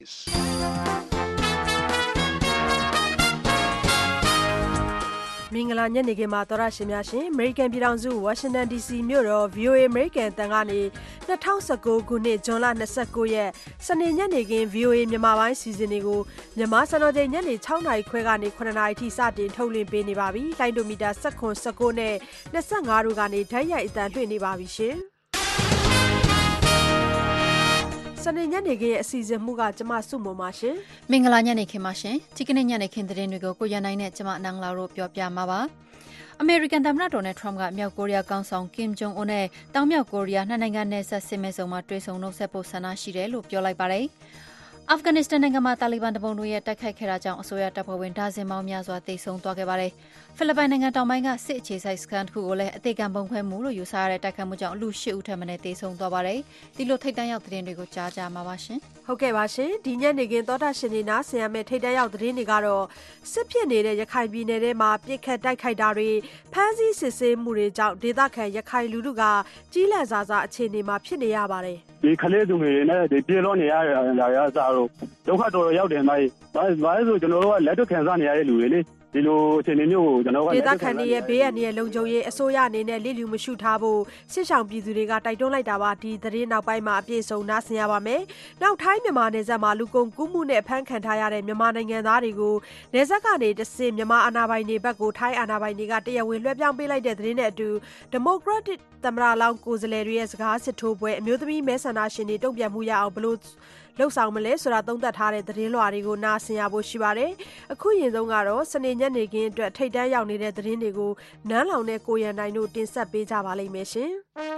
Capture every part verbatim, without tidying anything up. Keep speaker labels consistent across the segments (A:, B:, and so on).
A: မင်္ဂလာညနေခင်းမှာတော်ရရှင်များရှင်အမေရိကန်ပြည်ထောင်စုဝါရှင်တန် ဒီ စီ မြို့တော် ဗီ အို အေ အမေရိကန်တန်ကနေ၂၀၁၉ခုနှစ်ဇွန်လ၂၉ရက်စနေညနေခင်း ဗီ အို အေ မြန်မာပိုင်းစီစဉ်တွေကိုမြန်မာစံတော်ချိန်ညနေ၆နာရီခွဲကနေ၇နာရီထိစတင်ထုတ်လွှင့်ပေးနေပါပြီ။လိုင်းဒိုမီတာ၁၇ ၁၉နဲ့၂၅တို့ကနေဓာတ်ရိုက်အသံလွှင့်နေပါပြီရှင်။စနေညနေခင်းရဲ့အစီအစဉ်မှုကကျမစုမုံပါရှင်
B: မင်္ဂလာညနေခင်းပါရှင်ဒီကနေ့ညနေခင်းသတင်းတွေကိုကိုရန်နိုင်နဲ့ကျမနန်းလာတို့ပြောပြမှာပါအမေရိကန်သမ္မတဒေါ်နယ်ထရမ့်ကမြောက်ကိုရီးယားကောင်ဆောင်ကင်ဂျုံအွန်းနဲ့တောင်မြောက်ကိုရီးယားနှစ်နိုင်ငံနယ်စပ်စစ်မဲဆုံမှာတွေ့ဆုံနှုတ်ဆက်ဖို့ဆန္ဒရှိတယ်လို့ပြောလိုက်ပါတယ်အာဖဂန်နစ္စတန်နိုင်ငံမှာတာလီဘန်တပုံတို့ရဲ့တိုက်ခိုက်ခဲ့တာကြောင့်အစိုးရတပ်ဖွဲ့ဝင်ဒါဇင်ပေါင်းများစွာတိတ်ဆုံသွားခဲ့ပါတယ်။ဖိလစ်ပိုင်နိုင်ငံတောင်ပိုင်းကစစ်အခြေစိုက်စခန်းတစ်ခုကိုလည်းအသေးခံပုံခွဲမှုလို့ယူဆရတဲ့တိုက်ခိုက်မှုကြောင့်လူ၈ဦးထပ်မံတိတ်ဆုံသွားပါတယ်။ဒီလိုထိတ်တန့်ရောက်သတင်းတွေကိုကြားကြမှာပါရှင်
A: ။ဟုတ်ကဲ့ပါရှင်။ဒီညနေခင်းသောတာရှင်နေနာဆင်ရမယ့်ထိတ်တန့်ရောက်သတင်းတွေကတော့စစ်ဖြစ်နေတဲ့ရခိုင်ပြည်နယ်ထဲမှာပြစ်ခတ်တိုက်ခိုက်တာတွေဖမ်းဆီးစစ်ဆေးမှုတွေကြောင့်ဒေသခံရခိုင်လူထုကကြီးလန့်စာစားအခြေအနေမှာဖြစ်နေရပါတယ်
C: ။ဒီကလေးသူငယ်နဲ့ဒီပြေလို့နေရတာရစားတော့ဒုက္ခတော်တော်ရောက်တယ်မိုင်းဘာဘာလို့ဆိုကျွန်တော်တို့ကလက်တွေ့ခံစားနေရတဲ့လူတွေလေဒီလိုအခြေအနေမျိုးကိုကျွန်တော်က
A: ဒေသခံတွေရဲ့ဘေးရန်ရဲ့လုံခြုံရေးအစိုးရအနေနဲ့လိလူမရှုထားဖို့စစ်ဆောင်ပြည်သူတွေကတိုက်တွန်းလိုက်တာပါဒီသတင်းနောက်ပိုင်းမှာအပြည့်စုံနားဆင်ရပါမယ်နောက်ထိုင်းမြန်မာနယ်စပ်မှာလူကုန်ကူးမှုနဲ့ဖမ်းခံထားရတဲ့မြန်မာနိုင်ငံသားတွေကိုနယ်စပ်ကနေတဆင့်မြန်မာအာဏာပိုင်တွေဘက်ကိုထိုင်းအာဏာပိုင်တွေကတရားဝင်လွှဲပြောင်းပေးလိုက်တဲ့သတင်းနဲ့အတူဒီမိုကရက်တစ်သမ္မတလောင်းကိုယ်စားလှယ်တွေရဲ့စကားစစ်ထိုးပွဲအမျိုးသမီးမဲဆန္ဒရှင်တွေတုံ့ပြန်မှုရအောင်ဘလို့လှုပ်ဆောင်မလဲဆိုတာသုံးသပ်ထားတဲ့သတင်းလွှာတွေကိုနားဆင်ရဖို့ရှိပါတယ်အခုရင်ဆုံးကတော့စနေညနေခင်းအတွက်ထိတ်တန့်ရောက်နေတဲ့သတင်းတွေကိုနန်းလောင်နဲ့ကိုရန်နိုင်တို့တင်ဆက်ပေးကြပါလိမ့်မယ်ရှင်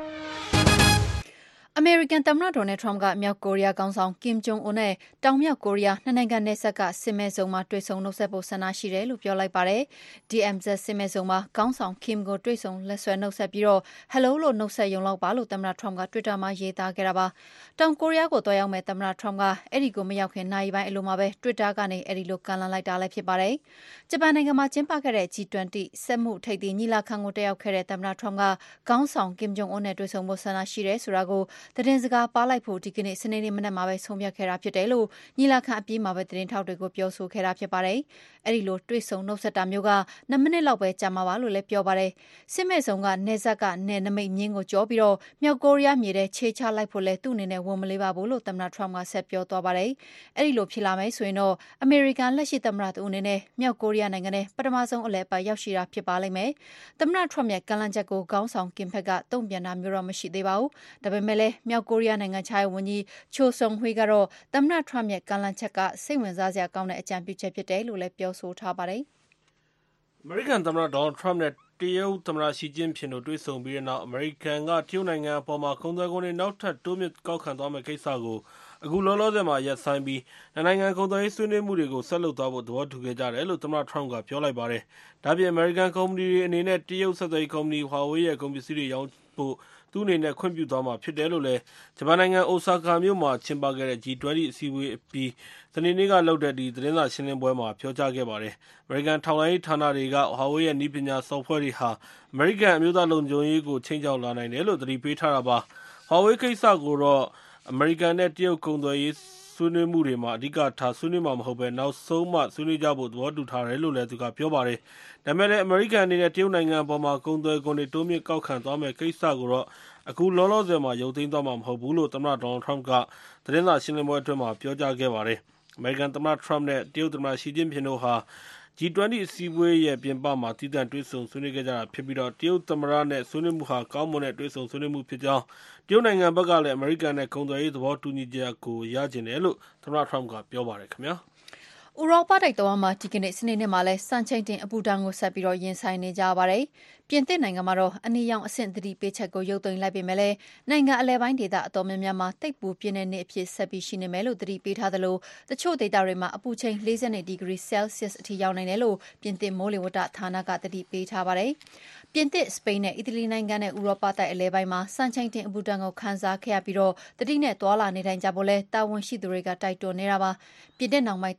B: အမေရိကန်သမ္မတဒေါ်နယ်ထရမ့်ကမြောက်ကိုရီးယားကောင်ဆောင်ကင်ဂျုံအွန်းနဲ့တောင်မြောက်ကိုရီးယားနှစ်နိုင်ငံနယ်စပ်ကစစ်မဲဆုံမှာတွေ့ဆုံနှုတ်ဆက်ဖို့ဆန္ဒရှိတယ်လို့ပြောလိုက်ပါတယ်။ ဒီ အမ် ဇက် စစ်မဲဆုံမှာကောင်ဆောင်ကင်ကိုတွေ့ဆုံလက်ဆွဲနှုတ်ဆက်ပြီးတော့ Hello လို့နှုတ်ဆက်ရုံလောက်ပါလို့သမ္မတထရမ့်က Twitter မှာရေးသားခဲ့တာပါ။တောင်ကိုရီးယားကိုတွားရောက်မဲ့သမ္မတထရမ့်ကအဲ့ဒီကိုမရောက်ခင်နာရီပိုင်းအလိုမှာပဲ Twitter ကနေအဲ့ဒီလိုကမ်းလှမ်းလိုက်တာလည်းဖြစ်ပါတယ်။ဂျပန်နိုင်ငံမှာကျင်းပခဲ့တဲ့ ဂျီ ၂၀ စက်မှုထိပ်သီးညီလာခံကိုတက်ရောက်ခဲ့တဲ့သမ္မတထရမ့်ကကောင်ဆောင်ကင်ဂျုံအွန်းနဲ့တွေ့ဆုံဖို့ဆန္ဒရှိတယ်ဆိုတာကိုသတင်းစကားပါလိုက်ဖို့ဒီကနေ့စနေနေ့မနက်မှာပဲဆုံးဖြတ်ခဲ့တာဖြစ်တယ်လို့ညီလာခံအပြီးမှာပဲသတင်းထောက်တွေကိုပြောဆိုခဲ့တာဖြစ်ပါတယ်။အဲဒီလိုတွေ့ဆုံနှုတ်ဆက်တာမျိုးကနှစ်မိနစ်လောက်ပဲကြာမှာပါလို့လည်းပြောပါတယ်။စစ်မဲ့ဆောင်ကနယ်စပ်ကနယ်နမိတ်ညင်းကိုကြောပြီးတော့မြောက်ကိုရီးယားမြေထဲခြေချလိုက်ဖို့လဲသူ့အနေနဲ့ဝန်မလေးပါဘူးလို့သမ္မတထရမ့်ကဆက်ပြောသွားပါတယ်။အဲဒီလိုဖြစ်လာမယ်ဆိုရင်တော့အမေရိကန်လက်ရှိသမ္မတသူအနေနဲ့မြောက်ကိုရီးယားနိုင်ငံနဲ့ပထမဆုံးအလဲပတ်ရောက်ရှိတာဖြစ်ပါလိမ့်မယ်။သမ္မတထရမ့်ရဲ့ကမ်းလှမ်းချက်ကိုခေါင်းဆောင်ကင်ဖက်ကတုံ့ပြန်တာမျိုးတော့မရှိသေးပါဘူး။ဒါပေမဲ့လည်းမြောက်ကိုရီးယားနိုင်ငံခြားရေးဝန်ကြီးချိုဆုံဟွေးကတော့သမ္မတထရမ့်ရဲ့ကမ်းလှမ်းချက်ကစိတ်ဝင်စားစရာကောင်းတဲ့အကြံပြုချက်ဖြစ်တယ်လို့လည်းပြောဆိုထားပါတယ်
D: ။အမေရိကန်သမ္မတဒေါ်နယ်ထရမ့်နဲ့တရုတ်သမ္မတရှီကျင်းဖျင်တို့တွေ့ဆုံပြီးတဲ့နောက်အမေရိကန်ကတရုတ်နိုင်ငံအပေါ်မှာကုန်သွယ်ခွန်တွေနောက်ထပ်တိုးမြင့်ကောက်ခံသွားမယ့်ကိစ္စကိုအခုလောလောဆယ်မှာရပ်ဆိုင်းပြီးနိုင်ငံကုန်သွယ်ရေးဆွေးနွေးမှုတွေကိုဆက်လုပ်သွားဖို့သဘောတူခဲ့ကြတယ်လို့သမ္မတထရမ့်ကပြောလိုက်ပါတယ်။ဒါ့အပြင်အမေရိကန်ကုမ္ပဏီတွေအနေနဲ့တရုတ်ဆက်သွယ်ရေးကုမ္ပဏီ Huawei ရဲ့ကုန်ပစ္စည်းတွေရောင်းဖို့သူ့အနေနဲ့ခွင့်ပြုသွားမှာဖြစ်တယ်လို့လည်းဂျပန်နိုင်ငံအိုဆာကာမြို့မှာကျင်းပခဲ့တဲ့ ဂျီ ၂၀ အစည်းအဝေးအပြီးစနေနေ့ကလုပ်တဲ့ဒီသတင်းစာရှင်းလင်းပွဲမှာပြောကြားခဲ့ပါတယ်။အမေရိကန်ထောက်လှမ်းရေးဌာနတွေက Huawei ရဲ့နည်းပညာ software တွေဟာအမေရိကန်အမျိုးသားလုံခြုံရေးကိုခြိမ်းခြောက်လာနိုင်တယ်လို့သတိပေးထားတာပါ။ Huawei ကိစ္စကိုတော့အမေရိကန်နဲ့တရုတ်ကုန်သွယ်ရေးဆွေးနွေးမှုတွေမှာအဓိကထားဆွေးနွေးမှာမဟုတ်ဘဲနောက်ဆုံးမှဆွေးနွေးကြဖို့သဘောတူထားတယ်လို့လည်းသူကပြောပါတယ်။ဒါပေမဲ့လည်းအမေရိကန်အနေနဲ့တရုတ်နိုင်ငံအပေါ်မှာကုန်သွယ်ခွန်တွေတိုးမြင့်ကောက်ခံသွားမယ့်ကိစ္စကိုတော့အခုလောလောဆယ်မှာရုပ်သိမ်းသွားမှာမဟုတ်ဘူးလို့သမ္မတဒေါ်နယ်ထရမ့်ကသတင်းစာရှင်းလင်းပွဲအတွင်းမှာပြောကြားခဲ့ပါတယ်။အမေရိကန်သမ္မတထရမ့်နဲ့တရုတ်သမ္မတရှီကျင်းဖျင်တို့ဟာ ဂျီ ၂၀ အစည်းအဝေးရဲ့ပြင်ပမှာသီးသန့်တွေ့ဆုံဆွေးနွေးခဲ့ကြတာဖြစ်ပြီးတော့တရုတ်သမ္မတနဲ့ဆွေးနွေးမှုဟာကောင်းမွန်တဲ့တွေ့ဆုံဆွေးနွေးမှုဖြစ်ကြောင်းတရုတ်နိုင်ငံဘက်ကလည်းအမေရိကန်နဲ့ကုန်သွယ်ရေးသဘောတူညီချက်ကိုရကျင်တယ်လို့သမ္မတထရမ့်ကပြောပါတယ်ခင်ဗျာ။
B: ဥရောပတိုက်တော်မှာဒီကနေ့စနေနေ့မှာလဲစံချိန်တင်အပူဒဏ်ကိုဆက်ပြီးတော့ရင်ဆိုင်နေကြပါတယ်။ပြင်သစ်နိုင်ငံမှာတော့အနီရောင်အဆင့်သတိပေးချက်ကိုရုပ်သိမ်းလိုက်ပေမဲ့လည်းနိုင်ငံအလဲပိုင်းဒေသအတော်များများမှာတိတ်ပူပြင်းတဲ့နေ့အဖြစ်ဆက်ပြီးရှိနေမယ်လို့သတိပေးထားသလိုတချို့ဒေသတွေမှာအပူချိန်၄၂ဒီဂရီဆဲလ်ဆီးယပ်အထိရောက်နိုင်တယ်လို့ပြင်သစ်မိုးလေဝသဌာနကသတိပေးထားပါတယ်။ပြင်သစ်၊စပိန်နဲ့အီတလီနိုင်ငံနဲ့ဥရောပတိုက်အလဲပိုင်းမှာစံချိန်တင်အပူဒဏ်ကိုခံစားခဲ့ရပြီးတော့သတိနဲ့သွာလာနေထိုင်ကြဖို့လဲတာဝန်ရှိသူတွေကတိုက်တွန်းနေတာပါ။ပြင်သစ်နောင်ပိုင်းတောင်ပိုင်းက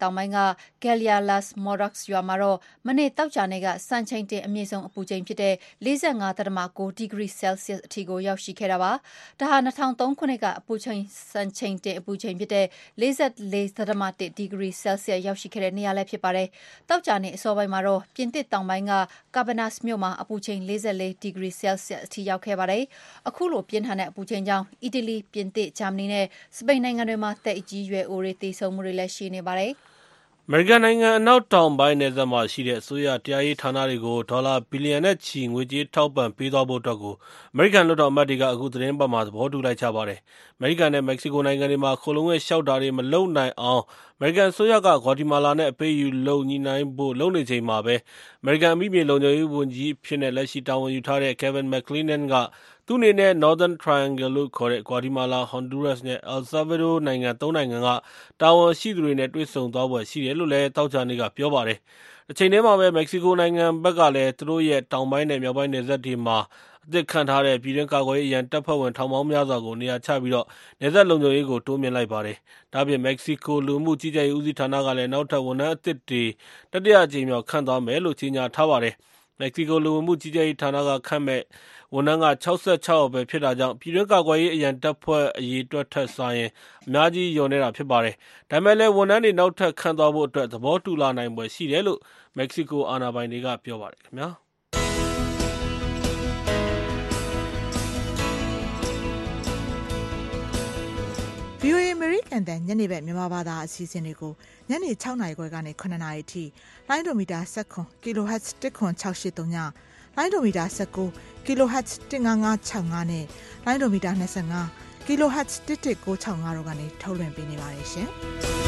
B: ဂယ်လီယာလတ်မော်ရက်စ်ရွာမှာတော့မနေ့တောက်ကြနေ့ကစံချိန်တင်အမြင့်ဆုံးအပူချိန်ဖြစ်တဲ့လေးဆယ့်ငါးဒသမကိုဒီဂရီဆဲလ်ဆီယပ်အထိကိုရောက်ရှိခဲ့တာပါ။ဒါဟာ၂၀၀၃ခုနှစ်ကအပူချိန်စံချိန်တင်အပူချိန်ဖြစ်တဲ့လေးဆယ့်လေးဒသမတစ်ဒီဂရီဆဲလ်ဆီယပ်ရောက်ရှိခဲ့တဲ့နေရာလည်းဖြစ်ပါတယ်။တောက်ကြနေ့အစောပိုင်းမှာတော့ပြင်သစ်တောင်ပိုင်းကကာဗနာစ်မြို့မှာအပူချိန်လေးဆယ့်လေးဒီဂရီဆဲလ်ဆီယပ်အထိရောက်ခဲ့ပါတယ်။အခုလိုပြင်းထန်တဲ့အပူချိန်ကြောင့်အီတလီ၊ပြင်သစ်၊ဂျာမနီနဲ့စပိန်နိုင်ငံတွေမှာသက်အကြီးရွယ်အိုတွေသေဆုံးမှုတွေလည်းရှိနေပါတယ်။
D: အမေရိကန်နိုင်ငံအနောက်တောင်ပိုင်းနယ်စပ်မှာရှိတဲ့အစိုးရတရားရေးဌာနတွေကိုဒေါ်လာဘီလီယံနဲ့ချီငွေကြေးထောက်ပံ့ပေးသွားဖို့အတွက်ကိုအမေရိကန်လွှတ်တော်အမတ်တွေကအခုသတင်းပတ်မှာသဘောတူလိုက်ကြပါတယ်။အမေရိကန်နဲ့မက္ကဆီကိုနိုင်ငံတွေမှာခိုလုံရဲ့လျှောက်တာတွေမလုပ်နိုင်အောင်အမေရိကန်အစိုးရကဂွါတီမာလာနဲ့အပေးယူလုပ်ညှိနှိုင်းဖို့လုပ်နေချိန်မှာပဲအမေရိကန်အမိမြေလုံခြုံရေးဝန်ကြီးအဖြစ်နဲ့လက်ရှိတာဝန်ယူထားတဲ့ Kevin McClennan ကသူ့အနေနဲ့ Northern Triangle လို့ခေါ်တဲ့ဂွါတီမာလာ၊ဟွန်ဒူးရပ်စ်နဲ့အယ်လ်ဆာဗေဒိုနိုင်ငံသုံးနိုင်ငံကတာဝန်ရှိသူတွေနဲ့တွေ့ဆုံသွားဖွယ်ရှိတယ်လို့လည်းသောကြာနေ့ကပြောပါတယ်။တချိန်တည်းမှာပဲမက္ကဆီကိုနိုင်ငံဘက်ကလည်းသူတို့ရဲ့တောင်ပိုင်းနဲ့မြောက်ပိုင်းနယ်စပ်တွေမှာအသစ်ခန့်ထားတဲ့ပြည်တွင်းကာကွယ်ရေးအရန်တပ်ဖွဲ့ဝင်ထောင်ပေါင်းများစွာကိုနေရာချပြီးတော့နယ်စပ်လုံခြုံရေးကိုတိုးမြှင့်လိုက်ပါတယ်။ဒါ့အပြင်မက္ကဆီကိုလူမှုကြီးကြပ်ရေးဦးစီးဌာနကလည်းနောက်ထပ်ဝန်ထမ်းအသစ်တွေတတိယအကြိမ်မြောက်ခန့်သွားမယ်လို့ကြေညာထားပါတယ်။မက္ကဆီကိုလူမှုကြီးကြပ်ရေးဌာနကခန့်မဲ့ဝန်ထမ်းက၆၆ယောက်ပဲဖြစ်တာကြောင့်ပြည်တွင်းကာကွယ်ရေးအရန်တပ်ဖွဲ့အရေးအတွက်ထက်စာရင်အများကြီးလျော့နေတာဖြစ်ပါတယ်။ဒါပေမဲ့လည်းဝန်ထမ်းတွေနောက်ထပ်ခန့်သွားဖို့အတွက်သဘောတူလာနိုင်ဖွယ်ရှိတယ်လို့မက္ကဆီကိုအာဏာပိုင်တွေကပြောပါတယ်ခင်ဗျာ။
E: ဗီအိုအေ အမေရိကန်တန်ညနေဘက်မြန်မာဘာသာအစီအစဉ်တွေကိုညနေ၆နာရီခွဲကနေ၇နာရီအထိလိုင်းဒိုမီတာ၁၇ kHz တစ်ခွန်၆၈၃ညလိုင်းဒိုမီတာ၁၉ kHz တစ်ငါးငါး၆၅နဲ့လိုင်းဒိုမီတာ၂၅ kHz တစ်တစ်၉၆၅တို့ကနေထုတ်လွှင့်ပေးနေပါတယ်ရှင်။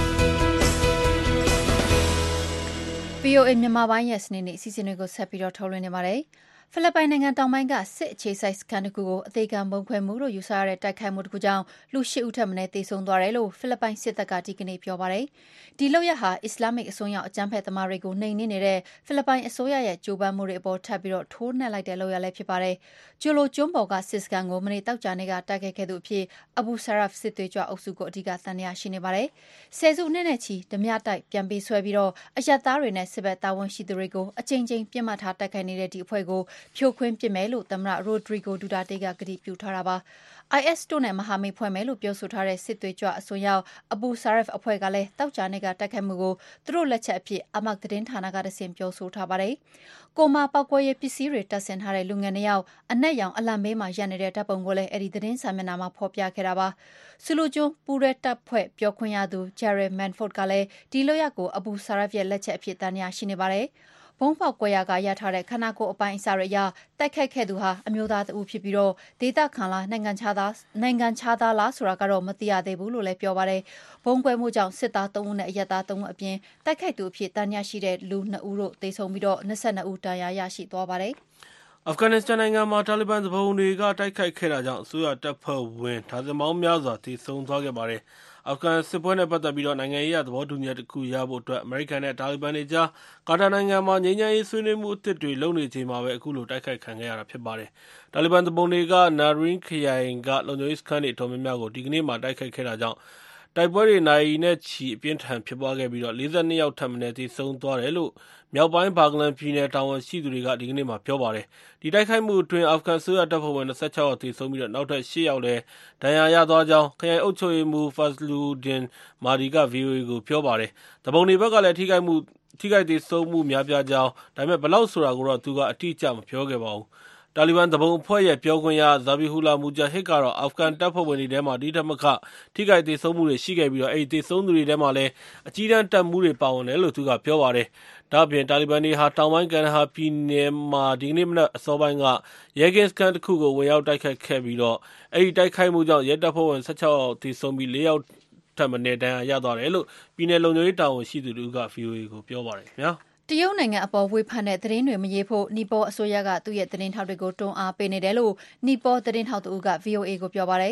B: ဗီအိုအေ မြန်မာပိုင်းရဲ့စနေနေ့အစီအစဉ်တွေကိုဆက်ပြီးတော့ထုတ်လွှင့်နေပါတယ်။ဖိလစ်ပိုင်နိုင်ငံတောင်ပိုင်းကစစ်အခြေစိုက်စခန်းတစ်ခုကိုအသေးခံဗုံးခွဲမှုလို့ယူဆရတဲ့တိုက်ခိုက်မှုတစ်ခုကြောင့်လူ၈ဦးထက်မနည်းသေဆုံးသွားတယ်လို့ဖိလစ်ပိုင်စစ်တပ်ကဒီကနေ့ပြောပါတယ်။ဒီလုပ်ရပ်ဟာအစ္စလာမစ်အစွန်းရောက်အကြမ်းဖက်သမားတွေကိုနှိမ်နင်းနေတဲ့ဖိလစ်ပိုင်အစိုးရရဲ့ကြိုးပမ်းမှုတွေအပေါ်ထပ်ပြီးတော့ထိုးနှက်လိုက်တဲ့လုပ်ရပ်လည်းဖြစ်ပါတယ်။ဂျိုလိုကျွန်းပေါ်ကစစ်စခန်းကိုမနေ့တောက်ကြနေ့ကတိုက်ခိုက်ခဲ့သူအဖြစ်အဘူဆာရဖ်စစ်သွေးကြွအုပ်စုကိုအဓိကသံရရှိနေပါတယ်။ဆယ်စုနှစ်နဲ့ချီဓမြတိုက်ပြန်ပြီးဆွဲပြီးတော့အရက်သားတွေနဲ့စစ်ဘက်တာဝန်ရှိသူတွေကိုအကြိမ်ကြိမ်ပြစ်မှတ်ထားတိုက်ခိုက်နေတဲ့ဒီအဖွဲ့ကိုဖြိုခွင်းပစ်မယ်လို့သမ္မတရိုဒရီဂိုဒူတာတေးကကတိပြုထားတာပါ။အိုင်အက်စ် တို့နဲ့မဟာမိတ်ဖွဲ့မယ်လို့ပြောဆိုထားတဲ့စစ်သွေးကြွအစွန်းရောက်အဘူဆာရဖ်အဖွဲ့ကလည်းတောက်ကြနေ့ကတိုက်ခိုက်မှုကိုသူတို့လက်ချက်အဖြစ်အမတ်သတင်းဌာနကတဆင့်ပြောဆိုထားပါတယ်။ကိုမာပောက်ကွဲရေးပစ္စည်းတွေတပ်ဆင်ထားတဲ့လူငယ်နှစ်ယောက်အနက်ရောင်အလံဘေးမှာရပ်နေတဲ့တပ်ပုံကိုလည်းအဲ့ဒီသတင်းစာမျက်နှာမှာဖော်ပြခဲ့တာပါ။ဆူလူကျွန်းပူရဲတပ်ဖွဲ့ပြောခွင့်ရသူဂျယ်ရယ်မန်ဖို့ဒ်ကလည်းဒီလိုရက်ကိုအဘူဆာရဖ်ရဲ့လက်ချက်အဖြစ်တန်ရာရှိနေပါတယ်။ဘုံပေါက်ကွဲရာကရထားတဲ့ခနာကိုအပိုင်းအစတွေအရတိုက်ခတ်ခဲ့သူဟာအမျိုးသားတဦးဖြစ်ပြီးတော့ဒေသခံလားနိုင်ငံခြားသားနိုင်ငံခြားသားလားဆိုတာကတော့မသိရသေးဘူးလို့လည်းပြောပါတယ်။ဘုံကွဲမှုကြောင့်စစ်သားသုံးဦးနဲ့အရက်သားသုံးဦးအပြင်တိုက်ခိုက်သူအဖြစ်တန်ရရှိတဲ့လူနှစ်ဦးတို့သေဆုံးပြီးတော့၂၂ဦးဒဏ်ရာရရှိသွားပါတယ်။
D: အာဖဂန်နစ္စတန်နိုင်ငံမှာတာလီဘန်သူပုန်တွေကတိုက်ခိုက်ခဲ့တာကြောင့်အစိုးရတပ်ဖွဲ့ဝင်ဒါဇင်ပေါင်းများစွာသေဆုံးသွားခဲ့ပါတယ်။အာဖဂန်စစ်ပွဲနဲ့ပတ်သက်ပြီးတော့နိုင်ငံရေးအရသဘောတူညီချက်တစ်ခုရဖို့အတွက်အမေရိကန်နဲ့တာလီဘန်တွေကြားကာတာနိုင်ငံမှာငြိမ်းချမ်းရေးဆွေးနွေးမှုအသစ်တွေလုပ်နေချိန်မှာပဲအခုလိုတိုက်ခိုက်ခံခဲ့ရတာဖြစ်ပါတယ်။တာလီဘန်သူပုန်တွေကနာရင်းခရိုင်ကလုံခြုံရေးစခန်းတွေအတော်များများကိုဒီကနေ့မှတိုက်ခိုက်ခဲ့တာကြောင့်တိုက်ပွဲတွေနာရီနဲ့ချီအပြင်းထန်ဖြစ်ပွားခဲ့ပြီးတော့၄၂ယောက်ထပ်မံသေဆုံးသွားတယ်လို့မြောက်ပိုင်းဘာဂလန်ပြည်နယ်တာဝန်ရှိသူတွေကဒီကနေ့မှပြောပါတယ်။ဒီတိုက်ခိုက်မှုအတွင်းအာဖဂန်ဆိုရတပ်ဖွဲ့ဝင်၂၆ယောက်သေဆုံးပြီးတော့နောက်ထပ်၈ယောက်လည်းဒဏ်ရာရသွားကြောင်းခရိုင်အုပ်ချုပ်ရေးမှူးဖတ်လူဒင်မာဒီက ဗီအိုအေ ကိုပြောပါတယ်။တပုံတွေဘက်ကလည်းထိခိုက်မှုထိခိုက်သေဆုံးမှုများပြားကြောင်းဒါပေမဲ့ဘယ်လောက်ဆိုတာကိုတော့သူကအတိအကျမပြောခဲ့ပါဘူး။တာလီဘန်တပုံအဖွဲ့ရဲ့ပြောခွင့်ရဇာဘီဟူလာမူဂျာဟစ်ကတော့အာဖဂန်တပ်ဖွဲ့ဝင်တွေထဲမှာဒီထက်မကထိခိုက်သေဆုံးမှုတွေရှိခဲ့ပြီးတော့အဲဒီသေဆုံးသူတွေထဲမှာလည်းအကြီးတန်းတပ်မှုတွေပါဝင်တယ်လို့သူကပြောပါတယ်။ဒါ့အပြင်တာလီဘန်တွေဟာတောင်ပိုင်းကန်ဒါဟာပြည်နယ်မှာဒီကနေ့မနက်အစောပိုင်းကရဲကင်းစခန်းတစ်ခုကိုဝင်ရောက်တိုက်ခိုက်ခဲ့ပြီးတော့အဲဒီတိုက်ခိုက်မှုကြောင့်ရဲတပ်ဖွဲ့ဝင်၁၆ယောက်သေဆုံးပြီး၄ယောက်ထပ်မံဒဏ်ရာရသွားတယ်လို့ပြည်နယ်လုံခြုံရေးတာဝန်ရှိသူတို့က ဗီအိုအေ ကိုပြောပါတယ်ခင်ဗျာ
B: ။တရုတ်နိုင်ငံအပေါ်ဝေဖန်တဲ့သတင်းတွေမရေးဖို့နီပေါအစိုးရကသူ့ရဲ့သတင်းထောက်တွေကိုတွန်းအားပေးနေတယ်လို့နီပေါသတင်းထောက်တို့က ဗီအိုအေ ကိုပြောပါတယ်။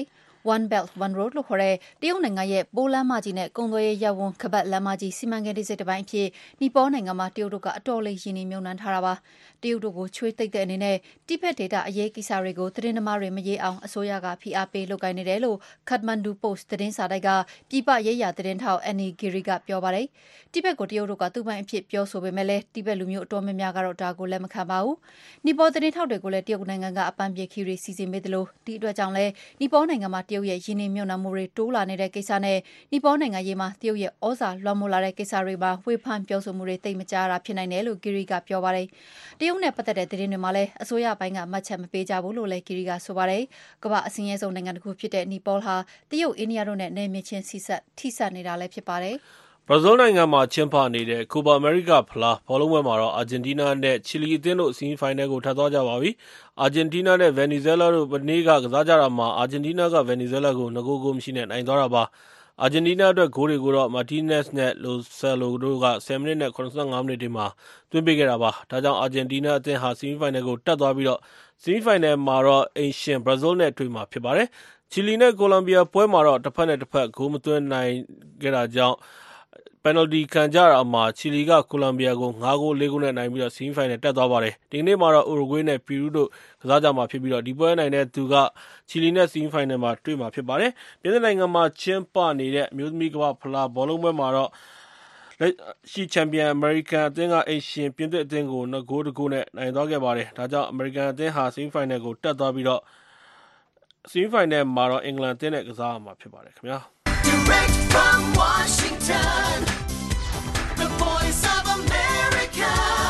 B: One Belt One Road လို့ခေါ်တဲ့တရုတ်နိုင်ငံရဲ့ပိုးလမ်းမကြီးနဲ့ကုန်သွယ်ရေးရပ်ဝန်းခပတ်လမ်းမကြီးစီမံကိန်းတစ်စိတ်တစ်ပိုင်းအဖြစ်နီပေါနိုင်ငံမှာတရုတ်တို့ကအတော်လေးရင်းနှီးမြှုပ်နှံထားတာပါတရုတ်တို့ကိုချွေးသိပ်တဲ့အနေနဲ့တိဘက်ဒေသအရေးကိစ္စတွေကိုသတင်းသမားတွေမရေးအောင်အစိုးရကဖိအားပေးလုပ်ကိုင်နေတယ်လို့ Kathmandu Post သတင်းစာတိုက်ကပြည်ပရေးရာသတင်းထောက် Annie Giri ကပြောပါတယ်တိဘက်ကိုတရုတ်တို့ကသူ့ပိုင်အဖြစ်ပြောဆိုပေမဲ့လည်းတိဘက်လူမျိုးအတော်များများကတော့ဒါကိုလက်မခံပါဘူးနီပေါသတင်းထောက်တွေကိုလည်းတရုတ်နိုင်ငံကအပန်းပြေခီတွေစီစဉ်ပေးတယ်လို့ဒီအတွက်ကြောင့်လည်းနီပေါနိုင်ငံမှာတရုတ်ရဲ့ရင်းနှီးမြှုပ်နှံမှုတွေတိုးလာနေတဲ့ကိစ္စနဲ့နီပေါနိုင်ငံရေးမှာတရုတ်ရဲ့ဩဇာလွှမ်းမိုးလာတဲ့ကိစ္စတွေမှာဝေဖန်ပြောဆိုမှုတွေသိမကြရတာဖြစ်နိုင်တယ်လို့ Giri ကပြောပါတယ်တရုတ်နဲ့ပတ်သက်တဲ့သတင်းတွေမှာလည်းအစိုးရပိုင်းကမှတ်ချက်မပေးကြဘူးလို့လည်း Giri ကဆိုပါတယ်ကမ္ဘာအစင်းရဲဆုံးနိုင်ငံတစ်ခုဖြစ်တဲ့နီပေါဟာတရုတ်အိန္ဒိယတို့နဲ့နယ်မြေချင်းစီဆက်ထိစပ်နေတာလည်းဖြစ်ပါတယ်
D: ဘရာဇီးနိုင်ငံမှာကျင်းပနေတဲ့ကိုပါအမေရိကဖလားဘောလုံးပွဲမှာတော့အာဂျင်တီးနားနဲ့ချီလီအသင်းတို့ဆီမီဖိုင်နယ်ကိုထပ်သွားကြပါပြီ။အာဂျင်တီးနားနဲ့ဗင်နီဇွဲလားတို့မနေ့ကကစားကြတာမှာအာဂျင်တီးနားကဗင်နီဇွဲလားကိုနှစ်ဂိုးကိုမရှိနဲ့နိုင်သွားတာပါ။အာဂျင်တီးနားအတွက်ဂိုးတွေကိုတော့မာတီးနက်စ်နဲ့လိုဆယ်လိုတို့ကဆယ်မိနစ်နဲ့ခုနစ်ဆယ့်ငါးမိနစ်တွေမှာသွင်းပေးခဲ့တာပါ။ဒါကြောင့်အာဂျင်တီးနားအသင်းဟာဆီမီဖိုင်နယ်ကိုတက်သွားပြီးတော့ဆီမီဖိုင်နယ်မှာတော့အိမ်ရှင်ဘရာဇီးနဲ့တွေ့မှာဖြစ်ပါတယ်။ချီလီနဲ့ကိုလံဘီယာပွဲမှာတော့တစ်ဖက်နဲ့တစ်ဖက်ဂိုးမသွင်းနိုင်ခဲ့တာကြောင့်ပယ်နယ်တီခံကြတာမှာချီလီကကိုလံဘီယာကိုငါးဂိုးလေးဂိုးနဲ့နိုင်ပြီးတော့ဆီမီဖိုင်နယ်တက်သွားပါတယ်။ဒီနေ့မှာတော့ဥရုဂွေးနဲ့ပီရူးတို့ကစားကြမှာဖြစ်ပြီးတော့ဒီပွဲနိုင်တဲ့သူကချီလီနဲ့ဆီမီဖိုင်နယ်မှာတွေ့မှာဖြစ်ပါတယ်။ပြင်သစ်နိုင်ငံမှာကျင်းပနေတဲ့အမျိုးသမီးကမ္ဘာဖလားဘောလုံးပွဲမှာတော့လက်ရှိချန်ပီယံအမေရိကန်အသင်းကအိမ်ရှင်ပြင်သစ်အသင်းကိုနှစ်ဂိုးတစ်ဂိုးနဲ့နိုင်သွားခဲ့ပါတယ်။ဒါကြောင့်အမေရိကန်အသင်းဟာဆီမီဖိုင်နယ်ကိုတက်သွားပြီးတော့ဆီမီဖိုင်နယ်မှာတော့အင်္ဂလန်အသင်းနဲ့ကစားရမှာဖြစ်ပါတယ်ခင်ဗျာ။ Direct from Washington The Voice of America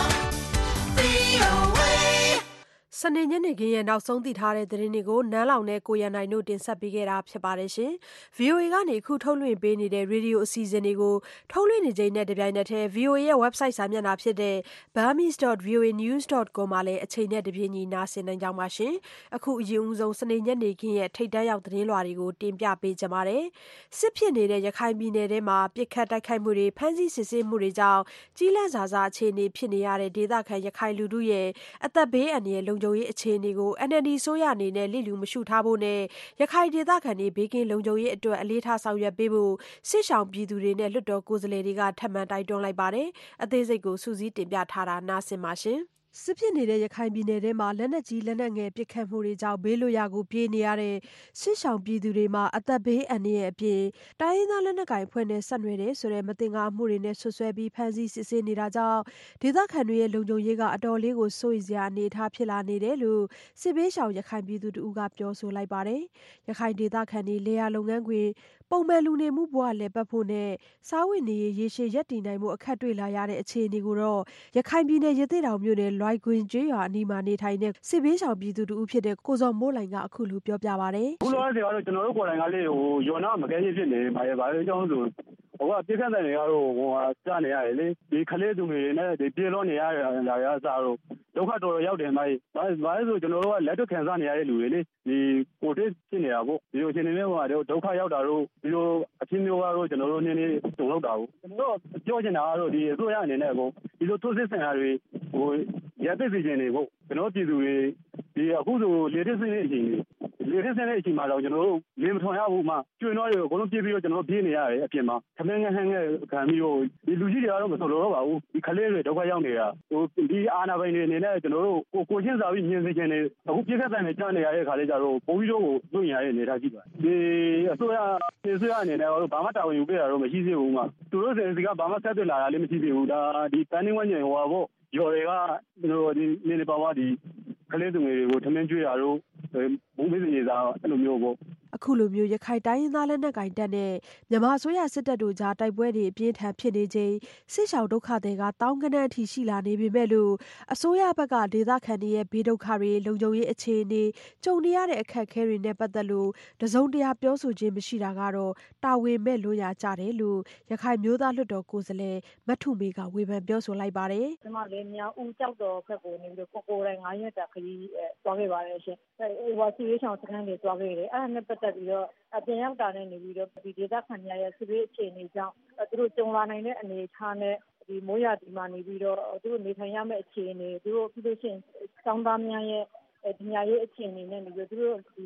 A: စနေညနေခင်းရဲ့နောက်ဆုံးသိထားတဲ့သတင်းတွေကိုနန်းလောင်နဲ့ကိုရန်နိုင်တို့တင်ဆက်ပေးခဲ့တာဖြစ်ပါတယ်ရှင်။ ဗွီအိုအေ ကနေအခုထုတ်လွှင့်ပေးနေတဲ့ရေဒီယိုအစီအစဉ်တွေကိုထုတ်လွှင့်နေချိန်နဲ့တပြိုင်နက်တည်း ဗွီအိုအေ ရဲ့ website စာမျက်နှာဖြစ်တဲ့ burmese dot v o a news dot com မှာလည်းအချိန်နဲ့တပြေးညီနားဆင်နိုင်ကြပါရှင်။အခုအရင်ဦးဆုံးစနေညနေခင်းရဲ့ထိပ်တန်းရောက်သတင်းလွှာတွေကိုတင်ပြပေးကြပါမယ်။စစ်ဖြစ်နေတဲ့ရခိုင်ပြည်နယ်ထဲမှာပြစ်ခတ်တိုက်ခိုက်မှုတွေဖမ်းဆီးစစ်ဆေးမှုတွေကြောင့်ကြီးလန့်စာစားအခြေအနေဖြစ်နေရတဲ့ဒေသခံရခိုင်လူထုရဲ့အသက်ဘေးအန္တရာယ်လုံခြုံရေးအခြေအနေကို အန် အယ်လ် ဒီ အစိုးရအနေနဲ့လျစ်လျူမရှုထားဖို့နဲ့ရခိုင်ဒေသခံတွေဘေးကင်းလုံခြုံရေးအတွက်အလေးထားဆောင်ရွက်ပေးဖို့စစ်ရှောင်ပြည်သူတွေနဲ့လွှတ်တော်ကိုယ်စားလှယ်တွေကထပ်မံတိုက်တွန်းလိုက်ပါတယ်။အသေးစိတ်ကိုစုစည်းတင်ပြထားတာနားဆင်ပါရှင်။စစ်ဖြစ်နေတဲ့ရခိုင်ပြည်နယ်ထဲမှာလက်နက်ကြီးလက်နက်ငယ်ပစ်ခတ်မှုတွေကြောင့်ဘေးလွတ်ရာကိုပြေးနေရတဲ့စစ်ရှောင်ပြည်သူတွေမှာအသက်ဘေးအန္တရာယ်အပြင်တိုင်းရင်းသားလက်နက်ကိုင်အဖွဲ့နဲ့ဆက်နွယ်တယ်ဆိုတဲ့မတင်ကားမှုတွေနဲ့ဆွဆွဲပြီးဖမ်းဆီးစစ်ဆေးနေတာကြောင့်ဒေသခံတွေရဲ့လုံခြုံရေးကအတော်လေးကိုစိုးရိမ်စရာအနေအထားဖြစ်လာနေတယ်လို့စစ်ဘေးရှောင်ရခိုင်ပြည်သူတို့ကပြောဆိုလိုက်ပါတယ်။ရခိုင်ဒေသခံတွေလေယာလုပ်ငန်းခွင်ပုံမှန်လူနေမှုဘဝလည်ပတ်ဖို့နဲ့စားဝတ်နေရေးရေရှည်ရပ်တည်နိုင်မှုအခက်တွေ့လာရတဲ့အခြေအနေကိုတော့ရခိုင်ပြည်နယ်ရသေ့တောင်မြို့နယ်လွိုင်ဂွင်ကျေးရွာအနီးမှာနေထိုင်တဲ့စစ်ဘေးရှောင်ပြည်သူတူဖြစ်တဲ့ကိုဇော်မိုးလိုင်ကအခုလိုပြောပြပါတယ်
C: ။ခုလောဆယ်ကတော့ကျွန်တော်တို့ကိုယ်တိုင်ကလေဟိုယောနာမကဲကြီးဖြစ်နေပါရဲ့ဘာလို့ကြောင်းဆိုဟိုကပြစ်ခတ်တဲ့နေရာတော့ဟိုစနေရတယ်လေဒီခလေးသူတွေနဲ့ဒီပြေလို့နေရတာရအစားတော့ဒုက္ခတော်တော်ရောက်တယ်မိုင်းဘာဘာလို့ဆိုကျွန်တော်တို့ကလက်တွေ့ခံစားနေရတဲ့လူတွေလေဒီကိုတိဖြစ်နေတာပေါ့ဒီလိုရှင်နေမျိုးကတော့ဒုက္ခရောက်တာတော့ဒီလိုအချင်းမျိုးကတော့ကျွန်တော်တို့နည်းနည်းတုံလောက်တာပေါ့ကျွန်တော်တို့ပြောချင်တာကတော့ဒီအစိုးရအနေနဲ့ပေါ့ဒီလိုထိုးစစ်ဆင်တာတွေဟိုရတဲ့စီစဉ်တွေပေါ့ကျွန်တော်ပြည်သူတွေဒီအခုဆိုလေတစ်စင်းတဲ့အချိန်လေတစ်စင်းတဲ့အချိန်မှာတော့ကျွန်တော်တို့လေမထွန်ရဘူးမှကျွင်တော့တွေအကုန်လုံးပြေးပြီးတော့ကျွန်တော်ပြေးနေရတယ်အပြင်မှာခမင်းငန်းဟန်းငယ်ခံပြီးတော့ဒီလူကြီးတွေကတော့မဆိုလို့တော့ပါဘူးဒီခလေးတွေဒုက္ခရောက်နေတာဟိုဒီအာနာပိုင်တွေအနေနဲ့ကျွန်တော်တို့ကိုကိုချင်းစာပြီးမြင်စေချင်တယ်အခုပြည့်ခတ်တဲ့ကြားနေရတဲ့ခါလေးကြတော့ပိုးပြီးတော့ကိုလွင့်ရတဲ့အနေထားရှိပါတယ်ဒီအစိုးရဒီအစိုးရအနေနဲ့တော့ဘာမှတာဝန်ယူပေးတာတော့မရှိသေးဘူးမှသူတို့စီကဘာမှဆက်သွယ်လာတာလည်းမရှိသေးဘူးဒါဒီတန်းနေဝန်းကျင်ဟိုပါပေါ့ရော်တွေကကျွန်တော်ဒီနေနေပါပါဒီကလေးသူငယ်တွေကိုထမင်းကျွေးတာတို့ဘုံမေးစင်ကြီးစားအဲ့လိုမျိုးပေါ့
A: အခုလိုမျိုးရခိုင်တိုင်းရင်းသားလက်နက်ကိုင်တပ်နဲ့မြန်မာအစိုးရစစ်တပ်တို့ကြားတိုက်ပွဲတွေအပြင်းထန်ဖြစ်နေချိန်စစ်ရှောင်ဒုက္ခတွေကတောင်းကနန်းအထိရှိလာနေပေမဲ့လို့အစိုးရဘက်ကဒေသခံတွေရဲ့ဘေးဒုက္ခတွေလုံခြုံရေးအခြေအနေကြုံနေရတဲ့အခက်အခဲတွေနဲ့ပတ်သက်လို့တစုံတရာပြောဆိုခြင်းမရှိတာကတော့တာဝန်မဲ့လို့ရကြတယ်လို့ရခိုင်မျိုးသားလွှတ်တော်ကိုယ်စားလှယ်မထုမေကဝေဖန်ပြောဆိုလိုက်ပါတယ်
F: ။ကျွန်မလည်းမြောက်ဦးကြောက်တော်ဘက်ကိုနေပြီးတော့ကိုကိုတိုင်းငါးရက်တာခရီးသွားခဲ့ပါတယ်ရှင်။ဟိုဘာစီရေးဆောင်စခန်းတွေသွားခဲ့တယ်အဲ့ဒါနဲ့ပတ်သက်ပြီးတော့အပြင်ရောက်တာနဲ့နေပြီးတော့ဒီဒေသခံများရဲ့စစ်ရေးအခြေအနေကြောင့်သူတို့ကြုံလာနိုင်တဲ့အနေအထားနဲ့ဒီမိုးရဒီမှာနေပြီးတော့သူတို့နေထိုင်ရမယ့်အခြေအနေသူတို့ပြီးလို့ရှိရင်စောင်းသားများရဲ့ဒီညာရေးအခြေအနေနဲ့နေပြီးသူတို့ဒီ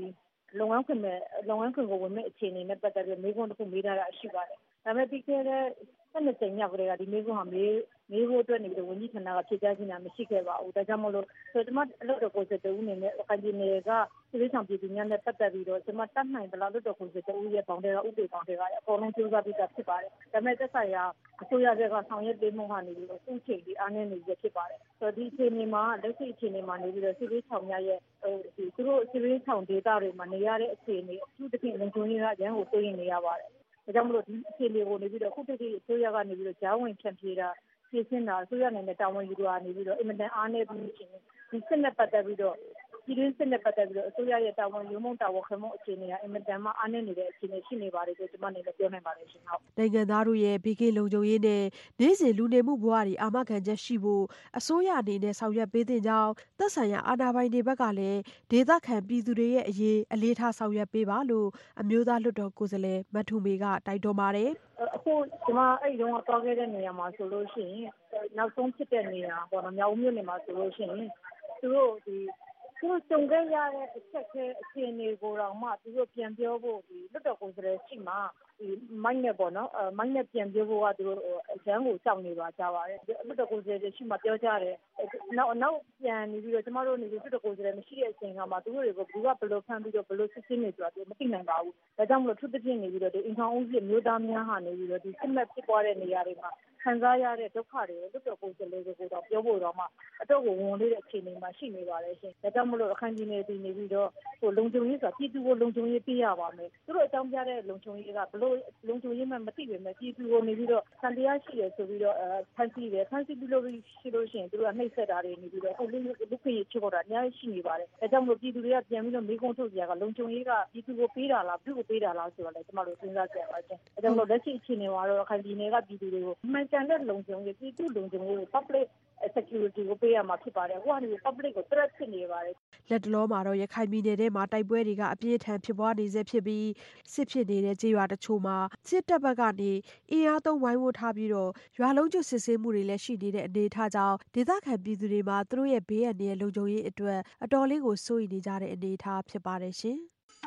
F: လုပ်ငန်းခွင်မဲ့လုပ်ငန်းခွင်ကိုဝင်မဲ့အခြေအနေနဲ့ပတ်သက်ပြီးမိကွန်းတစ်ခုမေးထားတာရှိပါတယ်ဒါပေမဲ့ပြီးခဲ့တဲ့ဆက်နှစ်ကြိမ်မြောက်ကလေးကဒီမိကွန်းဟာမေးမေးဖို့အတွက်နေပြီးဝန်ကြီးဌာနကဖြေကြားခြင်းမရှိခဲ့ပါဘူးဒါကြောင့်မလို့ဆိုတော့အလုပ်တော်ကိုယ်စားတူနေနဲ့အခါကြီးနေကပြည်ဆောင်ပြည်သူများနဲ့ပတ်သက်ပြီးတော့ကျွန်မတတ်နိုင်သလားလွတ်တော်ကိုယ်စားတူရဲ့ပေါင်းတဲ့ဥပဒေပေါင်းတွေကအပေါ်လုံးကြိုးစားပြီးသားဖြစ်ပါတယ်ဒါပေမဲ့သက်ဆိုင်ရာအစိုးရဘက်ကဆောင်ရွက်ပေးမှုဟာနေပြီးတော့အခုချိန်ဒီအားနည်းနေရဖြစ်ပါတယ်ဆိုတော့ဒီအခြေအနေမှာလက်ရှိအခြေအနေမှာနေပြီးတော့စစ်ရေးဆောင်များရဲ့ဒီသူတို့စစ်ရေးဆောင်ဒေတာတွေမှာနေရတဲ့အခြေအနေအထူးသဖြင့်လုံခြုံရေးကရန်ကိုတိုးရင်နေရပါတယ်ဒါကြောင့်မလို့ဒီအခြေအနေကိုနေပြီးတော့အခုတည်းကအစိုးရကနေပြီးတော့ဂျာဝင်ဖြန့်ဖြေတာပြည်စင်တာအစိုးရအနေနဲ့တာဝန်ယူတာနေပြီးတော့အင်မတန်အားနည်းပြီးရှင်ဒီစစ်နဲ့ပတ်သက်ပြီးတော့ဒီရင်းစစ်နဲ့ပတ်သက်ပြီးတော့အစိုးရရဲ့တာဝန်ယူမှုတာဝန်ခံမှုအခြေအနေကအင်မတန်မှအားနည်းနေတဲ့အခြေအနေရှိနေပါတယ်ဆိုကျွန်မအနေနဲ့ပြောနိုင်ပါတယ်ရှင်ဟုတ်
A: နိုင်ငံသားတို့ရဲ့ဘေးကင်းလုံခြုံရေးနဲ့နေ့စဉ်လူနေမှုဘဝတွေအာမခံချက်ရှိဖို့အစိုးရအနေနဲ့ဆောင်ရွက်ပေးတဲ့ကြောင်းသက်ဆိုင်ရာအာဏာပိုင်တွေဘက်ကလည်းဒေသခံပြည်သူတွေရဲ့အရေးအလေးထားဆောင်ရွက်ပေးပါလို့အမျိုးသားလွှတ်တော်ကိုယ်စားလှယ်မထုမေကတိုက်တွန်းပါတယ်
F: အခုကျွန်မအဲ့ဒီတော့တောက်ခဲ့တဲ့နေရာမှာဆိုလို့ရှိရင်နောက်ဆုံးဖြစ်တဲ့နေရာပေါ့နော်မြောက်ဦးမြို့နယ်မှာဆိုလို့ရှိရင်သူတို့ဒီသူတို့ကြုံခဲ့ရတဲ့အချက်အခဲအခြေအနေကိုတော့မှသူတို့ပြန်ပြောဖို့ဒီလွတ်တော်ကိုယ်စားလှယ်ရှိမှဒီမိုင်းနဲ့ပေါ့နော်အဲမိုင်းနဲ့ပြန်ပြောဖို့ကသူတို့အကျန်းကိုစောင့်နေပါကြပါတယ်လွတ်တော်ကိုယ်စားလှယ်ရှိမှပြောကြတယ်နောက်နောက်ပြန်နေပြီးတော့ကျမတို့နေပြီးလွတ်တော်ကိုယ်စားလှယ်မရှိတဲ့အချိန်ကမှသူတို့တွေကိုဘယ်ကဘယ်လိုဖမ်းပြီးတော့ဘယ်လိုစစ်ဆေးနေဆိုတာသူမသိနိုင်ပါဘူးဒါကြောင့်မလို့သူတစ်ပြင်းနေပြီးတော့ဒီအင်ဆောင်ဦးစီမျိုးသားများဟာနေပြီးတော့ဒီစစ်မှတ်ဖြစ်သွားတဲ့နေရာတွေမှာခံစားရတဲ့ဒုက္ခတွေကိုလွတ်တော်ကိုယ်စားလှယ်တွေကိုတော့ပြောဖို့တော့မှအတော့ကိုဝန်လေးတဲ့အခြေအနေမှာရှိနေပါတယ်ရှင်ဒါကြောင့်မလို့အခန်းကြီးနေပြီးနေပြီးတော့ဟိုလုံခြုံရေးဆိုတာပြည်သူကိုလုံခြုံရေးပေးရပါမယ်သူတို့အကြောင်းပြတဲ့လုံခြုံရေးကဘလို့လုံခြုံရေးမှမသိပေမဲ့ပြည်သူကိုနေပြီးတော့စံတရားရှိတယ်ဆိုပြီးတော့အဲဖန်ဆီးတယ်ဖန်ဆီးပြီးလို့ရှိလို့ရှိရင်သူတို့ကနှိပ်စက်တာတွေနေပြီးတော့ဟိုလူလူခွင့်ရချိုးတာအများကြီးရှိနေပါတယ်ဒါကြောင့်မလို့ပြည်သူတွေကပြန်ပြီးတော့မိကုန်းထုတ်ကြကလုံခြုံရေးကပြည်သူကိုပေးတာလားပြည်ကိုပေးတာလားဆိုတော့လည်းကျမတို့စဉ်းစားကြရပါချင်းဒါကြောင့်မလို့လက်ရှိအခြေအနေမှာတော့အခန်းကြီးနယ်ကပြည်သူတွေကိုမှန်ကန်တဲ့လုံခြုံရေးပြည်သူလုံခြုံရေးကို public security ကိုပေးရမှာဖြစ်ပါတယ်ဟိုကနေ public ကို threat ဖြစ်နေပါတယ်
A: လက်တလောမှာတော့ရခိုင်ပြည်နယ်ထဲမှာတိုက်ပွဲတွေကအပြင်းထန်ဖြစ်ပွားနေဆဲဖြစ်ပြီးစစ်ဖြစ်နေတဲ့ကြေးရွာတချို့မှာစစ်တပ်ဘက်ကနေအင်အားသုံးဝိုင်းဝန်းထားပြီးတော့ရွာလုံးကျွတ်စစ်ဆေးမှုတွေလည်းရှိနေတဲ့အနေအထားကြောင့်ဒေသခံပြည်သူတွေမှာသူတို့ရဲ့ဘေးအန္တရာယ်လုံခြုံရေးအတွက်အတော်လေးကိုစိုးရိမ်နေကြတဲ့အနေအထားဖြစ်ပါတယ်ရှင်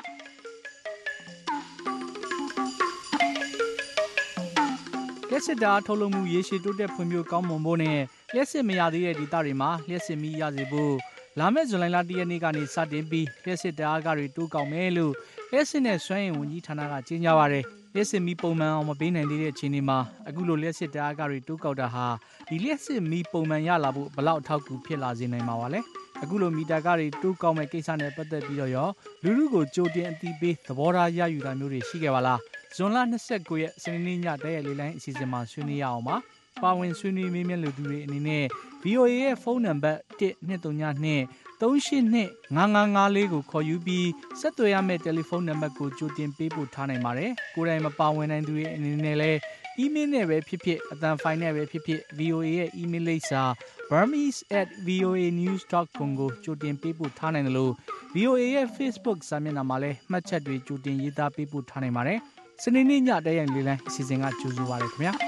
G: လျှက်စစ်ဓာတ်အားထုတ်လုပ်မှုရေရှည်တိုးတက်ဖွံ့ဖြိုးကောင်းမွန်ဖို့နဲ့လျှက်စစ်မရသေးတဲ့ဒေသတွေမှာလျှက်စစ်မီးရစေဖို့လာမယ့်ဇူလိုင်လတစ်ရက်နေ့ကနေစတင်ပြီးလျှက်စစ်ဓာတ်အားကတွေတိုးကောက်မယ်လို့လျှက်စစ်နဲ့စွမ်းအင်ဝန်ကြီးဌာနကကြေညာပါတယ်လျှက်စစ်မီးပုံမှန်အောင်မပေးနိုင်သေးတဲ့အခြေအနေမှာအခုလိုလျှက်စစ်ဓာတ်အားကတွေတိုးကောက်တာဟာဒီလျှက်စစ်မီးပုံမှန်ရလာဖို့ဘယ်လောက်အထောက်အကူဖြစ်လာစေနိုင်မှာပါလဲအခုလိုမီတာကတွေတိုးကောက်မဲ့ကိစ္စနဲ့ပတ်သက်ပြီးတော့ရောလူလူကိုကြိုတင်အသိပေးသဘောထားရယူတာမျိုးတွေရှိခဲ့ပါလားဇွန်လ၂၉ရက်စနေနေ့ညတရက်လေးလိုင်းအစီအစဉ်မှာဆွေးနွေးရအောင်ပါပါဝင်ဆွေးနွေးမေးမြန်းလူသူတွေအနေနဲ့ ဗွီအိုအေ ရဲ့ဖုန်းနံပါတ်၁၂၃၂ ၃၈၂ ၅၅၅၄ကိုခေါ်ယူပြီးဆက်သွယ်ရမယ့်တယ်လီဖုန်းနံပါတ်ကိုကြိုတင်ပေးပို့ထားနိုင်ပါတယ်ကိုယ်တိုင်မပါဝင်နိုင်သူတွေအနေနဲ့လည်း email နဲ့ပဲဖြစ်ဖြစ်အသံဖိုင်နဲ့ပဲဖြစ်ဖြစ် ဗွီအိုအေ ရဲ့ email လိပ်စာ burmese at voanews dot com ကိုကြိုတင်ပေးပို့ထားနိုင်တယ်လို့ ဗွီအိုအေ ရဲ့ Facebook စာမျက်နှာမှာလည်းမှတ်ချက်တွေကြိုတင်ရေးသားပေးပို့ထားနိုင်ပါတယ်စနေနေ့ညတရက်လေးလိုင်းအစီအစဉ်ကကြိုဆိုပါရခင်ဗျာ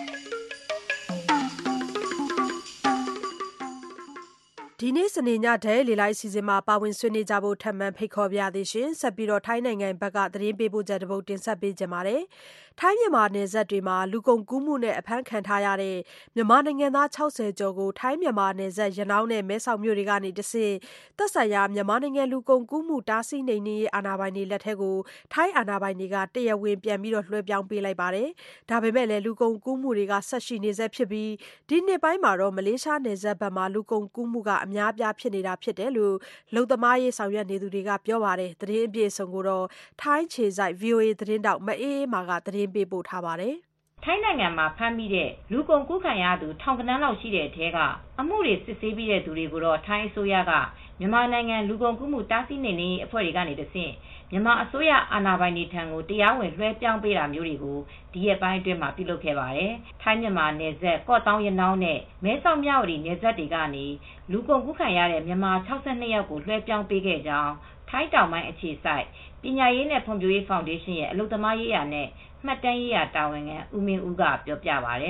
A: ဒီနေ့စနေညတဲ့လေလိုက်အစီအစဉ်မှာပါဝင်ဆွေးနွေးကြဖို့ထပ်မံဖိတ်ခေါ်ပြရသေးရှင်ဆက်ပြီးတော့ထိုင်းနိုင်ငံဘက်ကသတင်းပေးပို့ချက်တစ်ပုဒ်တင်ဆက်ပေးကြပါမယ်ထိုင်းမြန်မာနယ်စပ်တွေမှာလူကုန်ကူးမှုနဲ့အဖမ်းခံထားရတဲ့မြန်မာနိုင်ငံသား၆၀ကျော်ကိုထိုင်းမြန်မာနယ်စပ်ရနောင်းနဲ့မဲဆောက်မြို့တွေကနေတဆင့်သက်ဆိုင်ရာမြန်မာနိုင်ငံလူကုန်ကူးမှုတားဆီးနှိမ်နင်းရေးအာဏာပိုင်တွေလက်ထက်ကိုထိုင်းအာဏာပိုင်တွေကတရားဝင်ပြန်ပြီးတော့လွှဲပြောင်းပေးလိုက်ပါတယ်ဒါပေမဲ့လည်းလူကုန်ကူးမှုတွေကဆက်ရှိနေဆဲဖြစ်ပြီးဒီနှစ်ပိုင်းမှာတော့မလေးရှားနယ်စပ်ဘက်မှာလူကုန်ကူးမှုကအများအပြားဖြစ်နေတာဖြစ်တယ်လို့လုံသမားရေးဆောင်ရွက်နေသူတွေကပြောပါတယ်သတင်းအပြည့်အစုံကိုတော့ထိုင်းခြေစိုက် ဗွီအိုအေ သတင်းတောက်မအေးအေးမာကသတင်းပေးပို့ထားပါတယ်
H: ထိုင်းနိုင်ငံမှာဖမ်းမိတဲ့လူကုန်ကူးခံရသူထောင်ကနန်းလောက်ရှိတဲ့အထဲကအမှုတွေစစ်ဆေးပြီးတဲ့သူတွေကိုတော့ထိုင်းအစိုးရကမြန်မာနိုင်ငံလူကုန်ကူးမှုတားဆီးနှိမ်နင်းရေးအဖွဲ့တွေကနေတဆင့်မြန်မာအစိုးရအာဏာပိုင်တွေထံကိုတရားဝင်လွှဲပြောင်းပေးတာမျိုးတွေကိုဒီရက်ပိုင်းအတွင်းမှာပြုလုပ်ခဲ့ပါတယ်။ထိုင်းမြန်မာနယ်စပ်ကော့တောင်းရနောင်းနဲ့မဲဆောက်မြဝတီနယ်စပ်တွေကနေလူကုန်ကူးခံရတဲ့မြန်မာ၆၂ယောက်ကိုလွှဲပြောင်းပေးခဲ့ကြောင်းထိုင်းတောင်ပိုင်းအခြေစိုက်ပညာရေးနဲ့ဖွံ့ဖြိုးရေးဖောင်ဒေးရှင်းရဲ့အလုပ်သမားရေးရာနဲ့မှတ်တမ်းရေးရာတာဝန်ခံဦးမင်းဦးကပြောပြပါတယ်
F: ။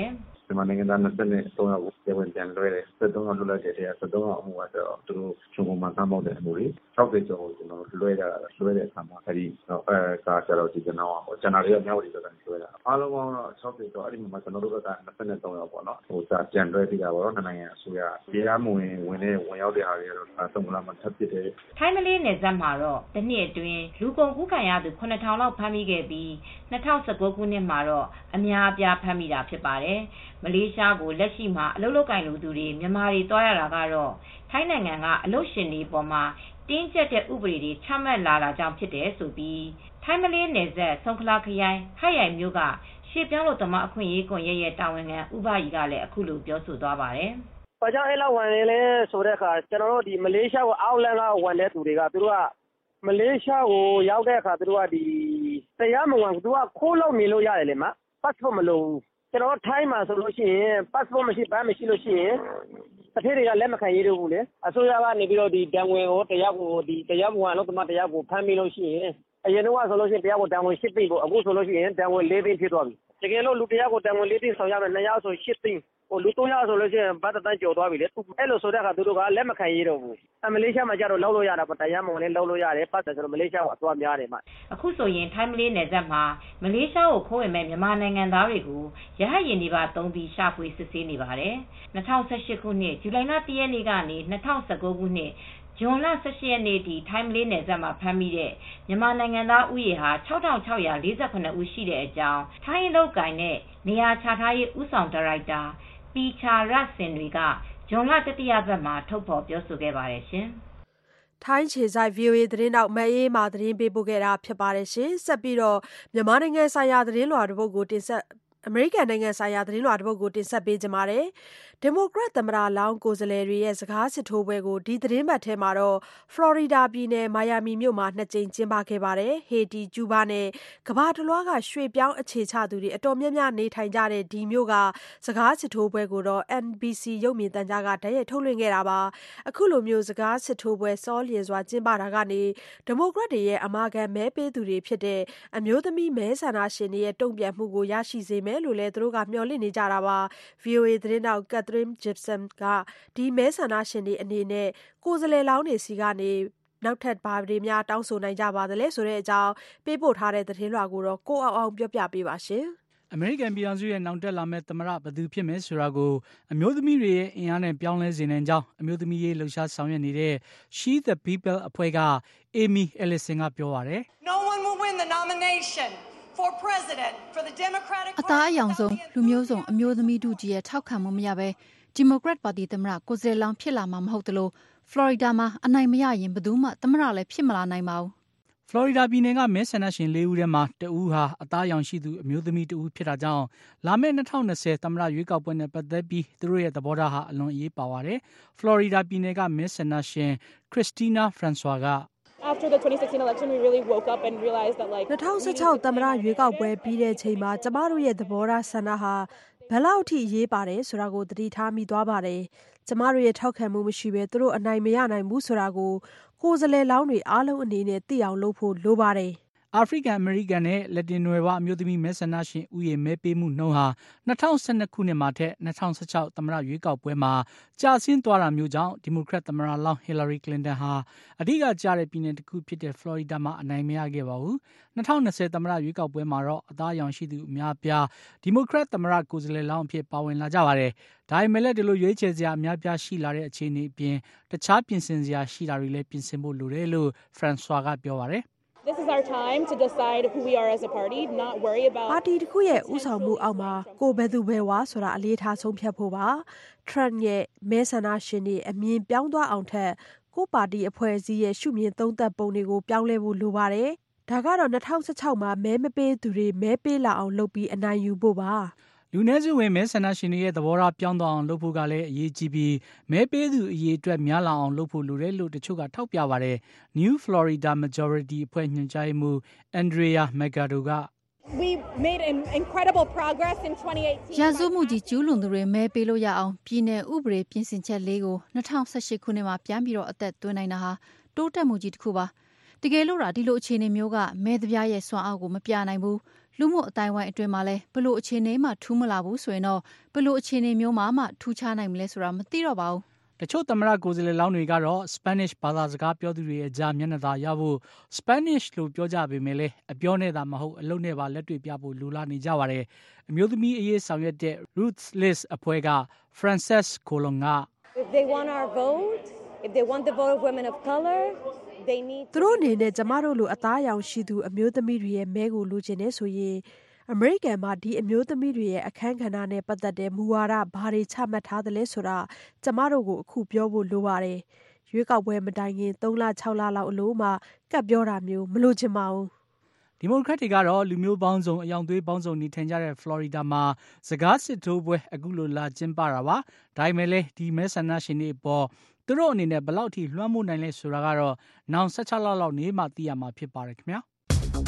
I: မြန်မာနိုင်ငံသား၂၃ယောက်ကိုတရားဝင်ပြန်လွှဲတယ်။၁၃ယောက်လွှတ်လိုက်တဲ့ထဲက၁၃ယောက်အမှုကတော့သူတို့ချုံပုံမှာကမ်းပေါက်တဲ့အမှုတွေ၆၀ကျော်ကိုကျွန်တော်တို့လွှဲကြတာလွှဲတဲ့အခါမှာအဲဒီအဲကကျတော့ဒီကျွန်တော်ပေါ့ကျန်တာတွေကမြောက်ဝတီဘက်ကလွှဲတာအားလုံးပေါင်းတော့၆၀ကျော်အဲ့ဒီမှာကျွန်တော်တို့ဘက်က၂၃ယောက်ပေါ့နော်ဟိုစာပြန်လွှဲပြီးတာပေါ့နော်နှစ်နိုင်ငံအစိုးရတရားမဝင်ဝင်တဲ့ဝင်ရောက်တဲ့ဟာတွေကတော့သုံးလမှထပ်ဖြစ်တယ်
H: ထိုင်းမလေးနယ်စပ်မှာတော့တစ်နှစ်အတွင်းလူကုန်ကူးခံရသူခုနှစ်ထောင်လောက်ဖမ်းမိခဲ့ပြီး၂၀၁၉ခုနှစ်မှာတော့အများအပြားဖမ်းမိတာဖြစ်ပါတယ်မလေးရှားကိုလက်ရှိမှာအလုပ်လုပ်ကိုင်လူသူတွေမြန်မာတွေတွားရတာကတော့ထိုင်းနိုင်ငံကအလုပ်ရှင်တွေပေါ်မှာတင်းကျပ်တဲ့ဥပဒေတွေချမှတ်လာတာကြောင့်ဖြစ်တယ်ဆိုပြီးထိုင်းမလေးနယ်စပ်ဆုံခလာခရိုင်ဟတ်ရိုင်မြို့ကရှေ့ပြောင်းလို့သမားအခွင့်အရေးကွန်ရက်ရဲ့တာဝန်ခံဥပဒေကလည်းအခုလိုပြောဆိုသွားပါတယ်
J: ။ဘာကြောင့်အဲ့လောက်ဝင်လဲဆိုတဲ့အခါကျွန်တော်တို့ဒီမလေးရှားကိုအောက်လန်ကဝင်တဲ့သူတွေကသူတို့ကမလေးရှားကိုရောက်တဲ့အခါသူတို့ကဒီတရားမဝင်သူကခိုးလို့နေလို့ရတယ်လေမပတ်ဖို့မလိုဘူးကျွန်တော်ထိုင်းမှာဆိုလို့ရှိရင်ပတ်ဖို့မရှိဘာမရှိလို့ရှိရင်တစ်ထည့်တွေကလက်မခံရတော့ဘူးလေအစိုးရကနေပြီးတော့ဒီတန်ဝင်ကိုတရားကိုဒီတရားမဝင်လို့တမတရားကိုဖမ်းပြီးလို့ရှိရင်အရင်တော့ဆိုလို့ရှိရင်တရားကိုတန်ဝင်၈သိန်းကိုအခုဆိုလို့ရှိရင်တန်ဝင်၄သိန်းဖြစ်သွားပြီတကယ်လို့လူတရားကိုတန်ဝင်၄သိန်းဆောင်ရမယ်နှစ်ယောက်ဆို၈သိန်းဟိုလူ၃ယောက်ဆိုလို့ရှိရင်ဘာတန်းကျော်သွားပြီလေအဲ့လိုဆိုတဲ့အခါသူတို့ကလက်မခံရတော့ဘူးအမလေးရှားမှာကျတော့လောက်လို့ရတာပေါ့တရားမဝင်လည်းလောက်လို့ရတယ်ပတ်တယ်ဆိုတော့မလေးရှားကအသွားများတယ်မှာ
H: အခုဆိုရင်ထိုင်းမလေးနယ်စပ်မှာမလေးရှားကိုခိုးဝင်မဲ့မြန်မာနိုင်ငံသားတွေကိုရဟတ်ယာဉ်တွေပါသုံးပြီးရှာဖွေစစ်ဆေးနေပါတယ်၂၀၁၈ခုနှစ်ဇူလိုင်လ၁ရက်နေ့ကနေ၂၀၁၉ခုနှစ်ဇွန်လ၁၈ရက်နေ့ထိထိုင်းမလေးနယ်စပ်မှာဖမ်းမိတဲ့မြန်မာနိုင်ငံသားဦးရေဟာ၆ထောင်၆ရာ၄၇ဦးရှိတဲ့အကြောင်းထိုင်းလောက်ကိုင်နဲ့နေရာချထားရေးဦးဆောင်ဒါရိုက်တာပီချာရတ်စင်တွေကဇွန်လတတိယပတ်မှာထုတ်ဖော်ပြောဆိုခဲ့ပါတယ်ရှင်
A: ။ထိုင်းခြေဆိုင် ဗွီအိုအေ သတင်းတောက်မအေးမာသတင်းပေးပို့ခဲ့တာဖြစ်ပါတယ်ရှင်။ဆက်ပြီးတော့မြန်မာနိုင်ငံဆိုင်ရာသတင်းလွှာတစ်ပုဒ်ကိုတင်ဆက်အမေရိကန်နိုင်ငံဆိုင်ရာသတင်းလွှာတစ်ပုဒ်ကိုတင်ဆက်ပေးကြပါမယ်။ဒီမိုကရက်သမ္မတလောင်းကိုယ်စားလှယ်တွေရဲ့စကားစစ်ထိုးပွဲကိုဒီသတင်းပတ်ထဲမှာတော့ဖလော်ရီဒါပြည်နယ်မိုင်ယာမီမြို့မှာနှစ်ကြိမ်ကျင်းပခဲ့ပါတယ်။ဟေတီကျူးဘားနဲ့ကမ္ဘာတစ်လွှားကရွှေ့ပြောင်းအခြေချသူတွေအတော်များများနေထိုင်ကြတဲ့ဒီမြို့ကစကားစစ်ထိုးပွဲကိုတော့ N B C ရုပ်မြင်သံကြားကတရက်ထုတ်လွှင့်ခဲ့တာပါ။အခုလိုမျိုးစကားစစ်ထိုးပွဲစောလျင်စွာကျင်းပတာကနေဒီမိုကရက်တွေရဲ့အမာခံမဲပေးသူတွေဖြစ်တဲ့အမျိုးသမီးမဲဆန္ဒရှင်တွေရဲ့တုံ့ပြန်မှုကိုရရှိစေမယ်လို့လည်းသူတို့ကမျှော်လင့်နေကြတာပါ။ ဗွီအိုအေသတင်းတောက် Catherine Gibson ကဒီမဲဆန္ဒရှင်တွေအနေနဲ့ကိုယ်စားလှယ်လောင်းတွေစီကနေနောက်ထပ်ဘာတွေများတောင်းဆိုနိုင်ကြပါသလဲဆိုတဲ့အကြောင်းပေးပို့ထားတဲ့သတင်းလွှာကိုတော့ကိုအောင်အောင်ပြောပြပေးပါရှင်
G: ။အမေရိကန်ပြည်ထောင်စုရဲ့နောက်တက်လာမဲ့သမ္မတဘယ်သူဖြစ်မယ်ဆိုတာကိုအမျိုးသမီးတွေရဲ့အင်အားနဲ့ပြောင်းလဲစေနိုင်ကြောင်းအမျိုးသမီးရေးလှုပ်ရှားဆောင်ရွက်နေတဲ့ She the People အဖွဲ့က Amy Ellison ကပြောပါတယ်။
K: No one will win the nomination for president for the Democratic Party
B: အသားအယောင်ဆုံးလူမျိုးစုံအမျိုးသမီးတို့ကြီးရဲ့ထောက်ခံမှုမရဘဲဒီမိုကရက်ပါတီသမ္မတကိုယ်စားလှယ်လောင်းဖြစ်လာမှာမဟုတ်သလိုဖလော်ရီဒါမှာအနိုင်မရရင်ဘယ်သူမှသမ္မတလည်းဖြစ်မလာနိုင်ပါဘူး
G: ဖလော်ရီဒါပြည်နယ်ကမဲဆန္ဒရှင်လေးဦးထဲမှာတဦးဟာအသားရောင်ရှိသူအမျိုးသမီးတဦးဖြစ်တာကြောင့်လာမယ့်၂၀၂၀သမ္မတရွေးကောက်ပွဲနဲ့ပတ်သက်ပြီးသူတို့ရဲ့သဘောထားဟာအလွန်အရေးပါပါတယ်ဖလော်ရီဒါပြည်နယ်ကမဲဆန္ဒရှင်ခရစ်စတီနာဖရန်ဆွာက
L: After the twenty sixteen election, we really woke up and realized that like
A: ၂၀၁၆သမ္မတရွေးကောက်ပွဲပြီးတဲ့ချိန်မှာကျမတို့ရဲ့သဘောထားဆန္ဒဟာဘယ်လောက်ထိအရေးပါတယ်ဆိုတာကိုသတိထားမိသွားပါတယ်။ကျမတို့ရဲ့ထောက်ခံမှုမရှိဘဲသူတို့အနိုင်မရနိုင်ဘူးဆိုတာကိုကိုယ်စားလှယ်လောင်းတွေအားလုံးအနေနဲ့သိအောင်လုပ်ဖို့လိုပါတယ်။
G: အာဖရိကန်အမေရိကန်နဲ့လက်တင်နွယ်ဝအမျိုးသမီးမဲဆန္ဒရှင်ဥယျာဉ်မဲပေးမှုနှုန်းဟာ၂၀၁၂ခုနှစ်မှာထက်၂၀၁၆သမ္မတရွေးကောက်ပွဲမှာကျဆင်းသွားတာမျိုးကြောင့်ဒီမိုကရက်သမ္မတလောင်းဟီလာရီကလင်တန်ဟာအဓိကကျတဲ့ပြည်နယ်တစ်ခုဖြစ်တဲ့ဖလော်ရီဒါမှာအနိုင်မရခဲ့ပါဘူး။၂၀၂၀သမ္မတရွေးကောက်ပွဲမှာတော့အသားရောင်ရှိသူအများပြားဒီမိုကရက်သမ္မတကိုယ်စားလှယ်လောင်းအဖြစ်ပါဝင်လာကြပါတယ်။ဒါပေမဲ့လည်းဒီလိုရွေးချယ်စရာအများပြားရှိလာတဲ့အခြေအနေအပြင်တခြားပြင်ဆင်စရာရှိတာတွေလည်းပြင်ဆင်ဖို့လိုတယ်လို့ဖရန်ဆွာကပြောပါတယ်။
L: This is our time to decide who we are as a party, not worry about
A: ပါတီတစ်ခုရဲ့ဥဆောင်မှုအောက်မှာကိုဘယ်သူဘယ်ဝါဆိုတာအလေးထားဆုံးဖြတ်ဖို့ပါ။ Trump ရဲ့မဲဆန္ဒရှင်တွေအမြင်ပြောင်းသွားအောင်ထက်ကိုပါတီအဖွဲ့အစည်းရဲ့ရှုမြင်သုံးသပ်ပုံတွေကိုပြောင်းလဲဖို့လိုပါတယ်။ဒါကတော့၂၀၁၆မှာမဲမပေးသူတွေမဲပေးလာအောင်လုပ်ပြီးအနိုင်ယူဖို့ပါ။
G: လူနည်းစုဝင်မဲဆန္ဒရှင်တွေရဲ့သဘောထားပြောင်းသွားအောင်လုပ်ဖို့ကလည်းအရေးကြီးပြီးမဲပေးသူအရေးအတွက်များလာအောင်လုပ်ဖို့လိုတယ်လို့တချို့ကထောက်ပြပါတယ်။ New Florida Majority အဖွဲ့ညွှန်ကြားရေးမှူး Andrea Magado က
L: We made an incredible progress in twenty eighteen.
B: ရာဇဝတ်မှုကြီးကျူးလွန်သူတွေမဲပေးလို့ရအောင်ပြည်내ဥပဒေပြင်ဆင်ချက်လေးကို၂၀၁၈ခုနှစ်မှာပြန်ပြီးတော့အသက်သွင်းနိုင်တာဟာတိုးတက်မှုကြီးတစ်ခုပါ။တကယ်လို့ဒါဒီလိုအခြေအနေမျိုးကမဲသပြားရဲ့စွမ်းအားကိုမပြနိုင်ဘူးလူမှုအတိုင်းဝိုင်းအတွင်းမှာလဲဘလို့အခြေအနေမှထူးမလာဘူးဆိုရင်တော့ဘလို့အခြေအနေမျိုးမှမှထူးခြားနိုင်မလဲဆိုတာမသိတော့ပါဘူး
G: တချို့သမရကိုယ်စားလှယ်လောင်းတွေကတော့ Spanish ဘာသာစကားပြောသူတွေရဲ့ကြားမျက်နှာသာရဖို့ Spanish လို့ပြောကြပေမဲ့လည်းအပြောနဲ့သာမဟုတ်အလုပ်နဲ့ပါလက်တွေ့ပြဖို့လိုလားနေကြပါတယ်အမျိုးသမီးအရေးဆောင်ရွက်တဲ့ Ruthless အဖွဲ့က Frances Colon က
L: If they want our vote, if they want the vote of women of color, they need
A: သူတို့အနေနဲ့ကျမတို့လိုအသားအရောင်ရှိသူအမျိုးသမီးတွေရဲ့မဲကိုလိုချင်နေဆိုရင်အမေရိကန်မှာဒီအမျိုးသမီးတွေရဲ့အခမ်းကဏ္ဍနဲ့ပတ်သက်တဲ့မူဝါဒဘာတွေချမှတ်ထားသလဲဆိုတာကျမတို့ကိုအခုပြောဖို့လိုပါတယ်။ရွေးကောက်ပွဲမတိုင်ခင်သုံးလခြောက်လလောက်အလိုမှကပ်ပြောတာမျိုးမလိုချင်ပါဘူး
G: ။ဒီမိုကရက်တွေကတော့လူမျိုးပေါင်းစုံအယောင်သွေးပေါင်းစုံနေထိုင်ကြတဲ့ဖလော်ရီဒါမှာစကားစစ်ထိုးပွဲအခုလိုလာကျင်းပတာပါ။ဒါပေမဲ့လည်းဒီမဲဆန္ဒရှင်တွေပေါ်သူတို့အနေနဲ့ဘယ်လောက်ထိလွှမ်းမိုးနိုင်လဲဆိုတာကတော့နောင်၁၆လလောက်နေမှသိရမှာဖြစ်ပါတယ်ခင်ဗျာ။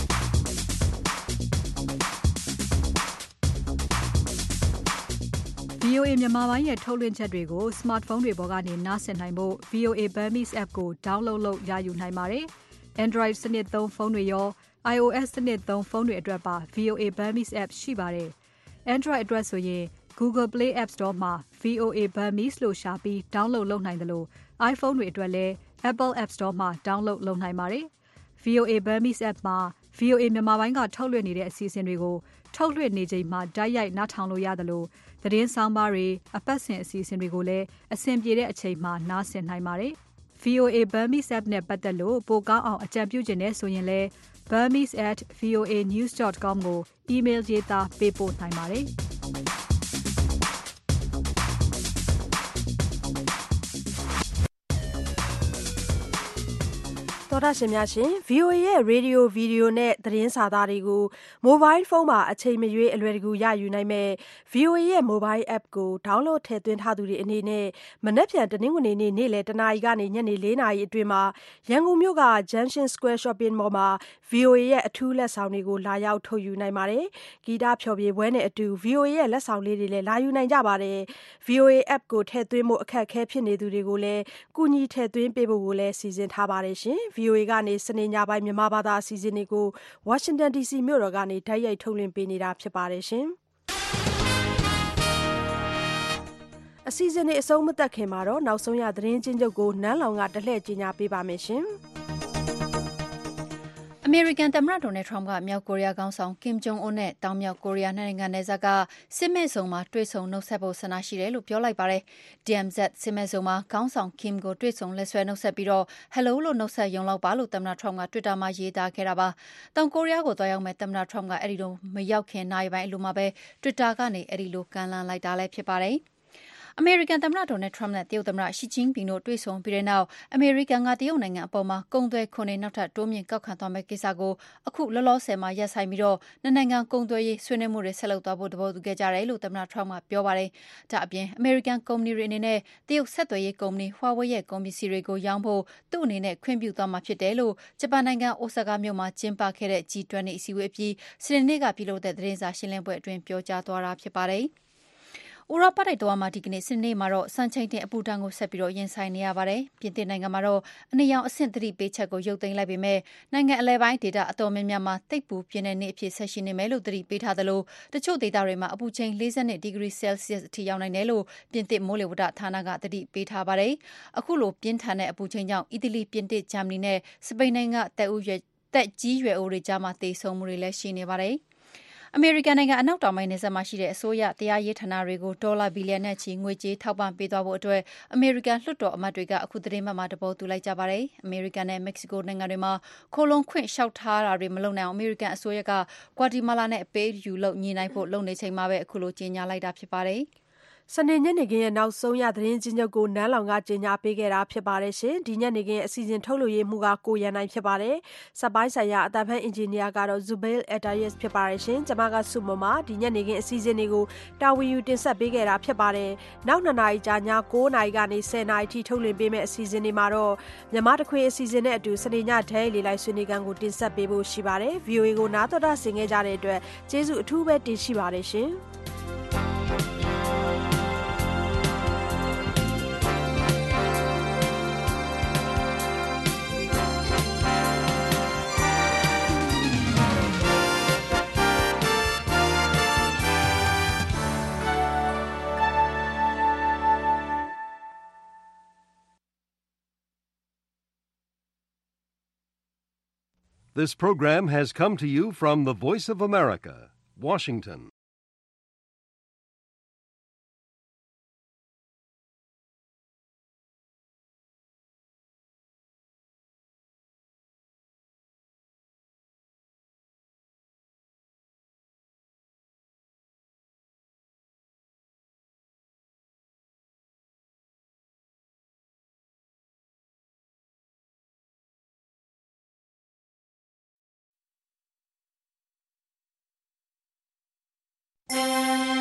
B: V O A မြန်မာပိုင်းရဲ့ထုတ်လွှင့်ချက်တွေကို smartphone တွေပေါ်ကနေနားဆင်နိုင်ဖို့ V O A Burmese app ကို download လုပ်ရယူနိုင်ပါတယ်။ Android စနစ်သုံးဖုန်းတွေရော iOS စနစ်သုံးဖုန်းတွေအတွက်ပါ V O A Burmese app ရှိပါတယ်။ Android အတွက်ဆိုရင် Google Play App Store မှာ V O A Burmese လို့ရှာပြီး download လုပ်နိုင်တယ်လို့ iPhone တွေအတွက်လည်း Apple App Store မှာ download လုပ်နိုင်ပါတယ်။ V O A Burmese app မှာ V O A မြန်မာပိုင်းကထုတ်လွှင့်နေတဲ့အစီအစဉ်တွေကိုထုတ်လွှင့်နေချိန်မှာတိုက်ရိုက်နားထောင်လို့ရတယ်လို့သတင်းဆောင်ပါတွေအပတ်စဉ်အစီအစဉ်တွေကိုလည်းအဆင်ပြေတဲ့အချိန်မှာနားဆင်နိုင်ပါတယ်။ V O A Burmese app နဲ့ပတ်သက်လို့ပိုကောင်းအောင်အကြံပြုချင်တဲ့ဆိုရင်လည်း burmese at v o a news dot com ကို email ရေးသားပေးပို့နိုင်ပါတယ်။
A: သောတာရှင်များရှင် V O A ရဲ့ Radio Video နဲ့သတင်းစာသားတွေကို Mobile Phone မှာအချိန်မရွေးအလွယ်တကူရယူနိုင်မဲ့ V O A ရဲ့ Mobile App ကို download ထည့်သွင်းထားသူတွေအနေနဲ့မနက်ဖြန်တနင်္ဂနွေနေ့နေ့လယ်တနာရီကနေညနေလေးနာရီအတွင်းမှာရန်ကုန်မြို့က Junction Square Shopping Mall မှာ V O A ရဲ့အထူးလက်ဆောင်တွေကိုလာရောက်ထုတ်ယူနိုင်ပါတယ်။ဂီတဖျော်ဖြေပွဲနဲ့အတူ V O A ရဲ့လက်ဆောင်လေးတွေလည်းလာယူနိုင်ကြပါတယ်။ V O A App ကိုထည့်သွင်းဖို့အခက်အခဲဖြစ်နေသူတွေကိုလည်းကူညီထည့်သွင်းပေးဖို့ကိုလည်းစီစဉ်ထားပါတယ်ရှင်။ V O A ကနေစနေညပိုင်းမြန်မာဘာသာအစီအစဉ်တွေကို Washington D C မြို့တော်ကနေတိုက်ရိုက်ထုတ်လွှင့်ပေးနေတာဖြစ်ပါတယ်ရှင်။အစီအစဉ်တွေအဆုံးမသတ်ခင်မှာတော့နောက်ဆုံးရသတင်းချင်းချုပ်ကိုနန်းလောင်ကတလှည့်ကြီးညာပေးပါမယ်ရှင်။
B: အမေရိကန်သမ္မတဒေါ်နယ်ထရမ့်ကမြောက်ကိုရီးယားခေါင်းဆောင်ကင်ဂျုံအွန်းနဲ့တောင်မြောက်ကိုရီးယားနိုင်ငံနယ်စပ်ကစစ်မဲ့ဇုံမှာတွေ့ဆုံနှုတ်ဆက်ဖို့ဆန္ဒရှိတယ်လို့ပြောလိုက်ပါတယ်။ D M Z စစ်မဲ့ဇုံမှာခေါင်းဆောင်ကင်ကိုတွေ့ဆုံလက်ဆွဲနှုတ်ဆက်ပြီးတော့ Hello လို့နှုတ်ဆက်ရုံလောက်ပါလို့သမ္မတထရမ့်က Twitter မှာရေးသားခဲ့တာပါ။တောင်ကိုရီးယားကိုသွားရောက်မဲ့သမ္မတထရမ့်ကအဲ့ဒီလိုမရောက်ခင်နာရီပိုင်းအလိုမှာပဲ Twitter ကနေအဲ့ဒီလိုကမ်းလှမ်းလိုက်တာလည်းဖြစ်ပါတယ်။အမေရိကန်သမ္မတဒေါ်နယ်ထရမ့်နဲ့တရုတ်သမ္မတရှီကျင်းပင်တို့တွေ့ဆုံပြီးတဲ့နောက်အမေရိကန်ကတရုတ်နိုင်ငံအပေါ်မှာကုန်သွယ်ခွန်တွေနောက်ထပ်တိုးမြင့်ကောက်ခံသွားမယ့်ကိစ္စကိုအခုလောလောဆယ်မှာရပ်ဆိုင်ပြီးတော့နှစ်နိုင်ငံကုန်သွယ်ရေးဆွေးနွေးမှုတွေဆက်လုပ်သွားဖို့တဘောတူခဲ့ကြတယ်လို့သမ္မတထရမ့်ကပြောပါတယ်။ဒါအပြင်အမေရိကန်ကုမ္ပဏီတွေအနေနဲ့တရုတ်ဆက်သွယ်ရေးကုမ္ပဏီ Huawei ရဲ့ကုန်ပစ္စည်းတွေကိုရောင်းဖို့သူ့အနေနဲ့ခွင့်ပြုသွားမှာဖြစ်တယ်လို့ဂျပန်နိုင်ငံအိုဆာကာမြို့မှာကျင်းပခဲ့တဲ့ G ၂၀ အစည်းအဝေးအပြီးစနေနေ့ကပြုလုပ်တဲ့သတင်းစာရှင်းလင်းပွဲအတွင်းပြောကြားသွားတာဖြစ်ပါတယ်။ဥရောပတိုက်တော်မှာဒီကနေ့စနေနေ့မှာတော့စံချိန်တင်အပူဒဏ်ကိုဆက်ပြီးတော့ရင်ဆိုင်နေရပါတယ်။ပြင်သစ်နိုင်ငံမှာတော့အနေရောင်အဆင့်သတိပေးချက်ကိုရုပ်သိမ်းလိုက်ပေမဲ့နိုင်ငံအလဲပိုင်းဒေသအတော်များများမှာတိတ်ပူပြင်းတဲ့နေ့အဖြစ်ဆက်ရှိနေမယ်လို့သတိပေးထားသလိုတချို့ဒေသတွေမှာအပူချိန်၄၂ဒီဂရီဆဲလ်ဆီးယပ်စ်အထိရောက်နိုင်တယ်လို့ပြင်သစ်မိုးလေဝသဌာနကသတိပေးထားပါတယ်။အခုလိုပြင်းထန်တဲ့အပူချိန်ကြောင့်အီတလီပြင်သစ်ဂျာမနီနဲ့စပိန်နိုင်ငံတက်ဦးရွယ်တက်ကြီးရွယ်အိုတွေကြားမှာသေဆုံးမှုတွေလည်းရှိနေပါတယ်။အမေရိကန်နိုင်ငံအနောက်တောင်ပိုင်းနယ်စပ်မှာရှိတဲ့အစိုးရတရားရေးဌာနတွေကိုဒေါ်လာဘီလီယံနဲ့ချီငွေကြေးထောက်ပံ့ပေးသွားဖို့အတွက်အမေရိကန်လွှတ်တော်အမတ်တွေကအခုသတင်းပတ်မှာတဘောတူလိုက်ကြပါတယ်။အမေရိကန်နဲ့မက္ကဆီကိုနိုင်ငံတွေမှာခိုလုံခွင့်လျှောက်ထားတာတွေမလုပ်နိုင်အောင်အမေရိကန်အစိုးရကဂွာတီမာလာနဲ့အပေးယူလုပ်ညှိနှိုင်းဖို့လုပ်နေချိန်မှာပဲအခုလိုကြေညာလိုက်တာဖြစ်ပါတယ်။
A: စနေညနေခင်းရဲ့နောက်ဆုံးရသတင်းချင်းချုပ်ကိုနန်းလောင်ကကြေညာပေးခဲ့တာဖြစ်ပါတယ်ရှင်။ဒီညနေခင်းအစီအစဉ်ထုတ်လွှင့်ရေးမှုကကိုရန်နိုင်ဖြစ်ပါတယ်။စက်ပိုင်းဆိုင်ရာအတန်းဖန်အင်ဂျင်နီယာကတော့ Zubail Atayes ဖြစ်ပါတယ်ရှင်။ကျွန်မကစုမမဒီညနေခင်းအစီအစဉ်တွေကိုတာဝန်ယူတင်ဆက်ပေးခဲ့တာဖြစ်ပါတယ်။နောက်နှစ်နာရီကြာည၉နာရီကနေ၁၀နာရီထိထုတ်လွှင့်ပေးမယ့်အစီအစဉ်တွေမှာတော့မြန်မာတခွေအစီအစဉ်နဲ့အတူစနေညဒဲလေးလိုက်ဆွေးနွေးခန်းကိုတင်ဆက်ပေးဖို့ရှိပါတယ်။ V O A ကိုနားတော်တာဆင်ခဲ့ကြတဲ့အတွက်ကျေးဇူးအထူးပဲတင်ရှိပါတယ်ရှင်။
M: This program has come to you from the Voice of America, Washington.
N: Thank you.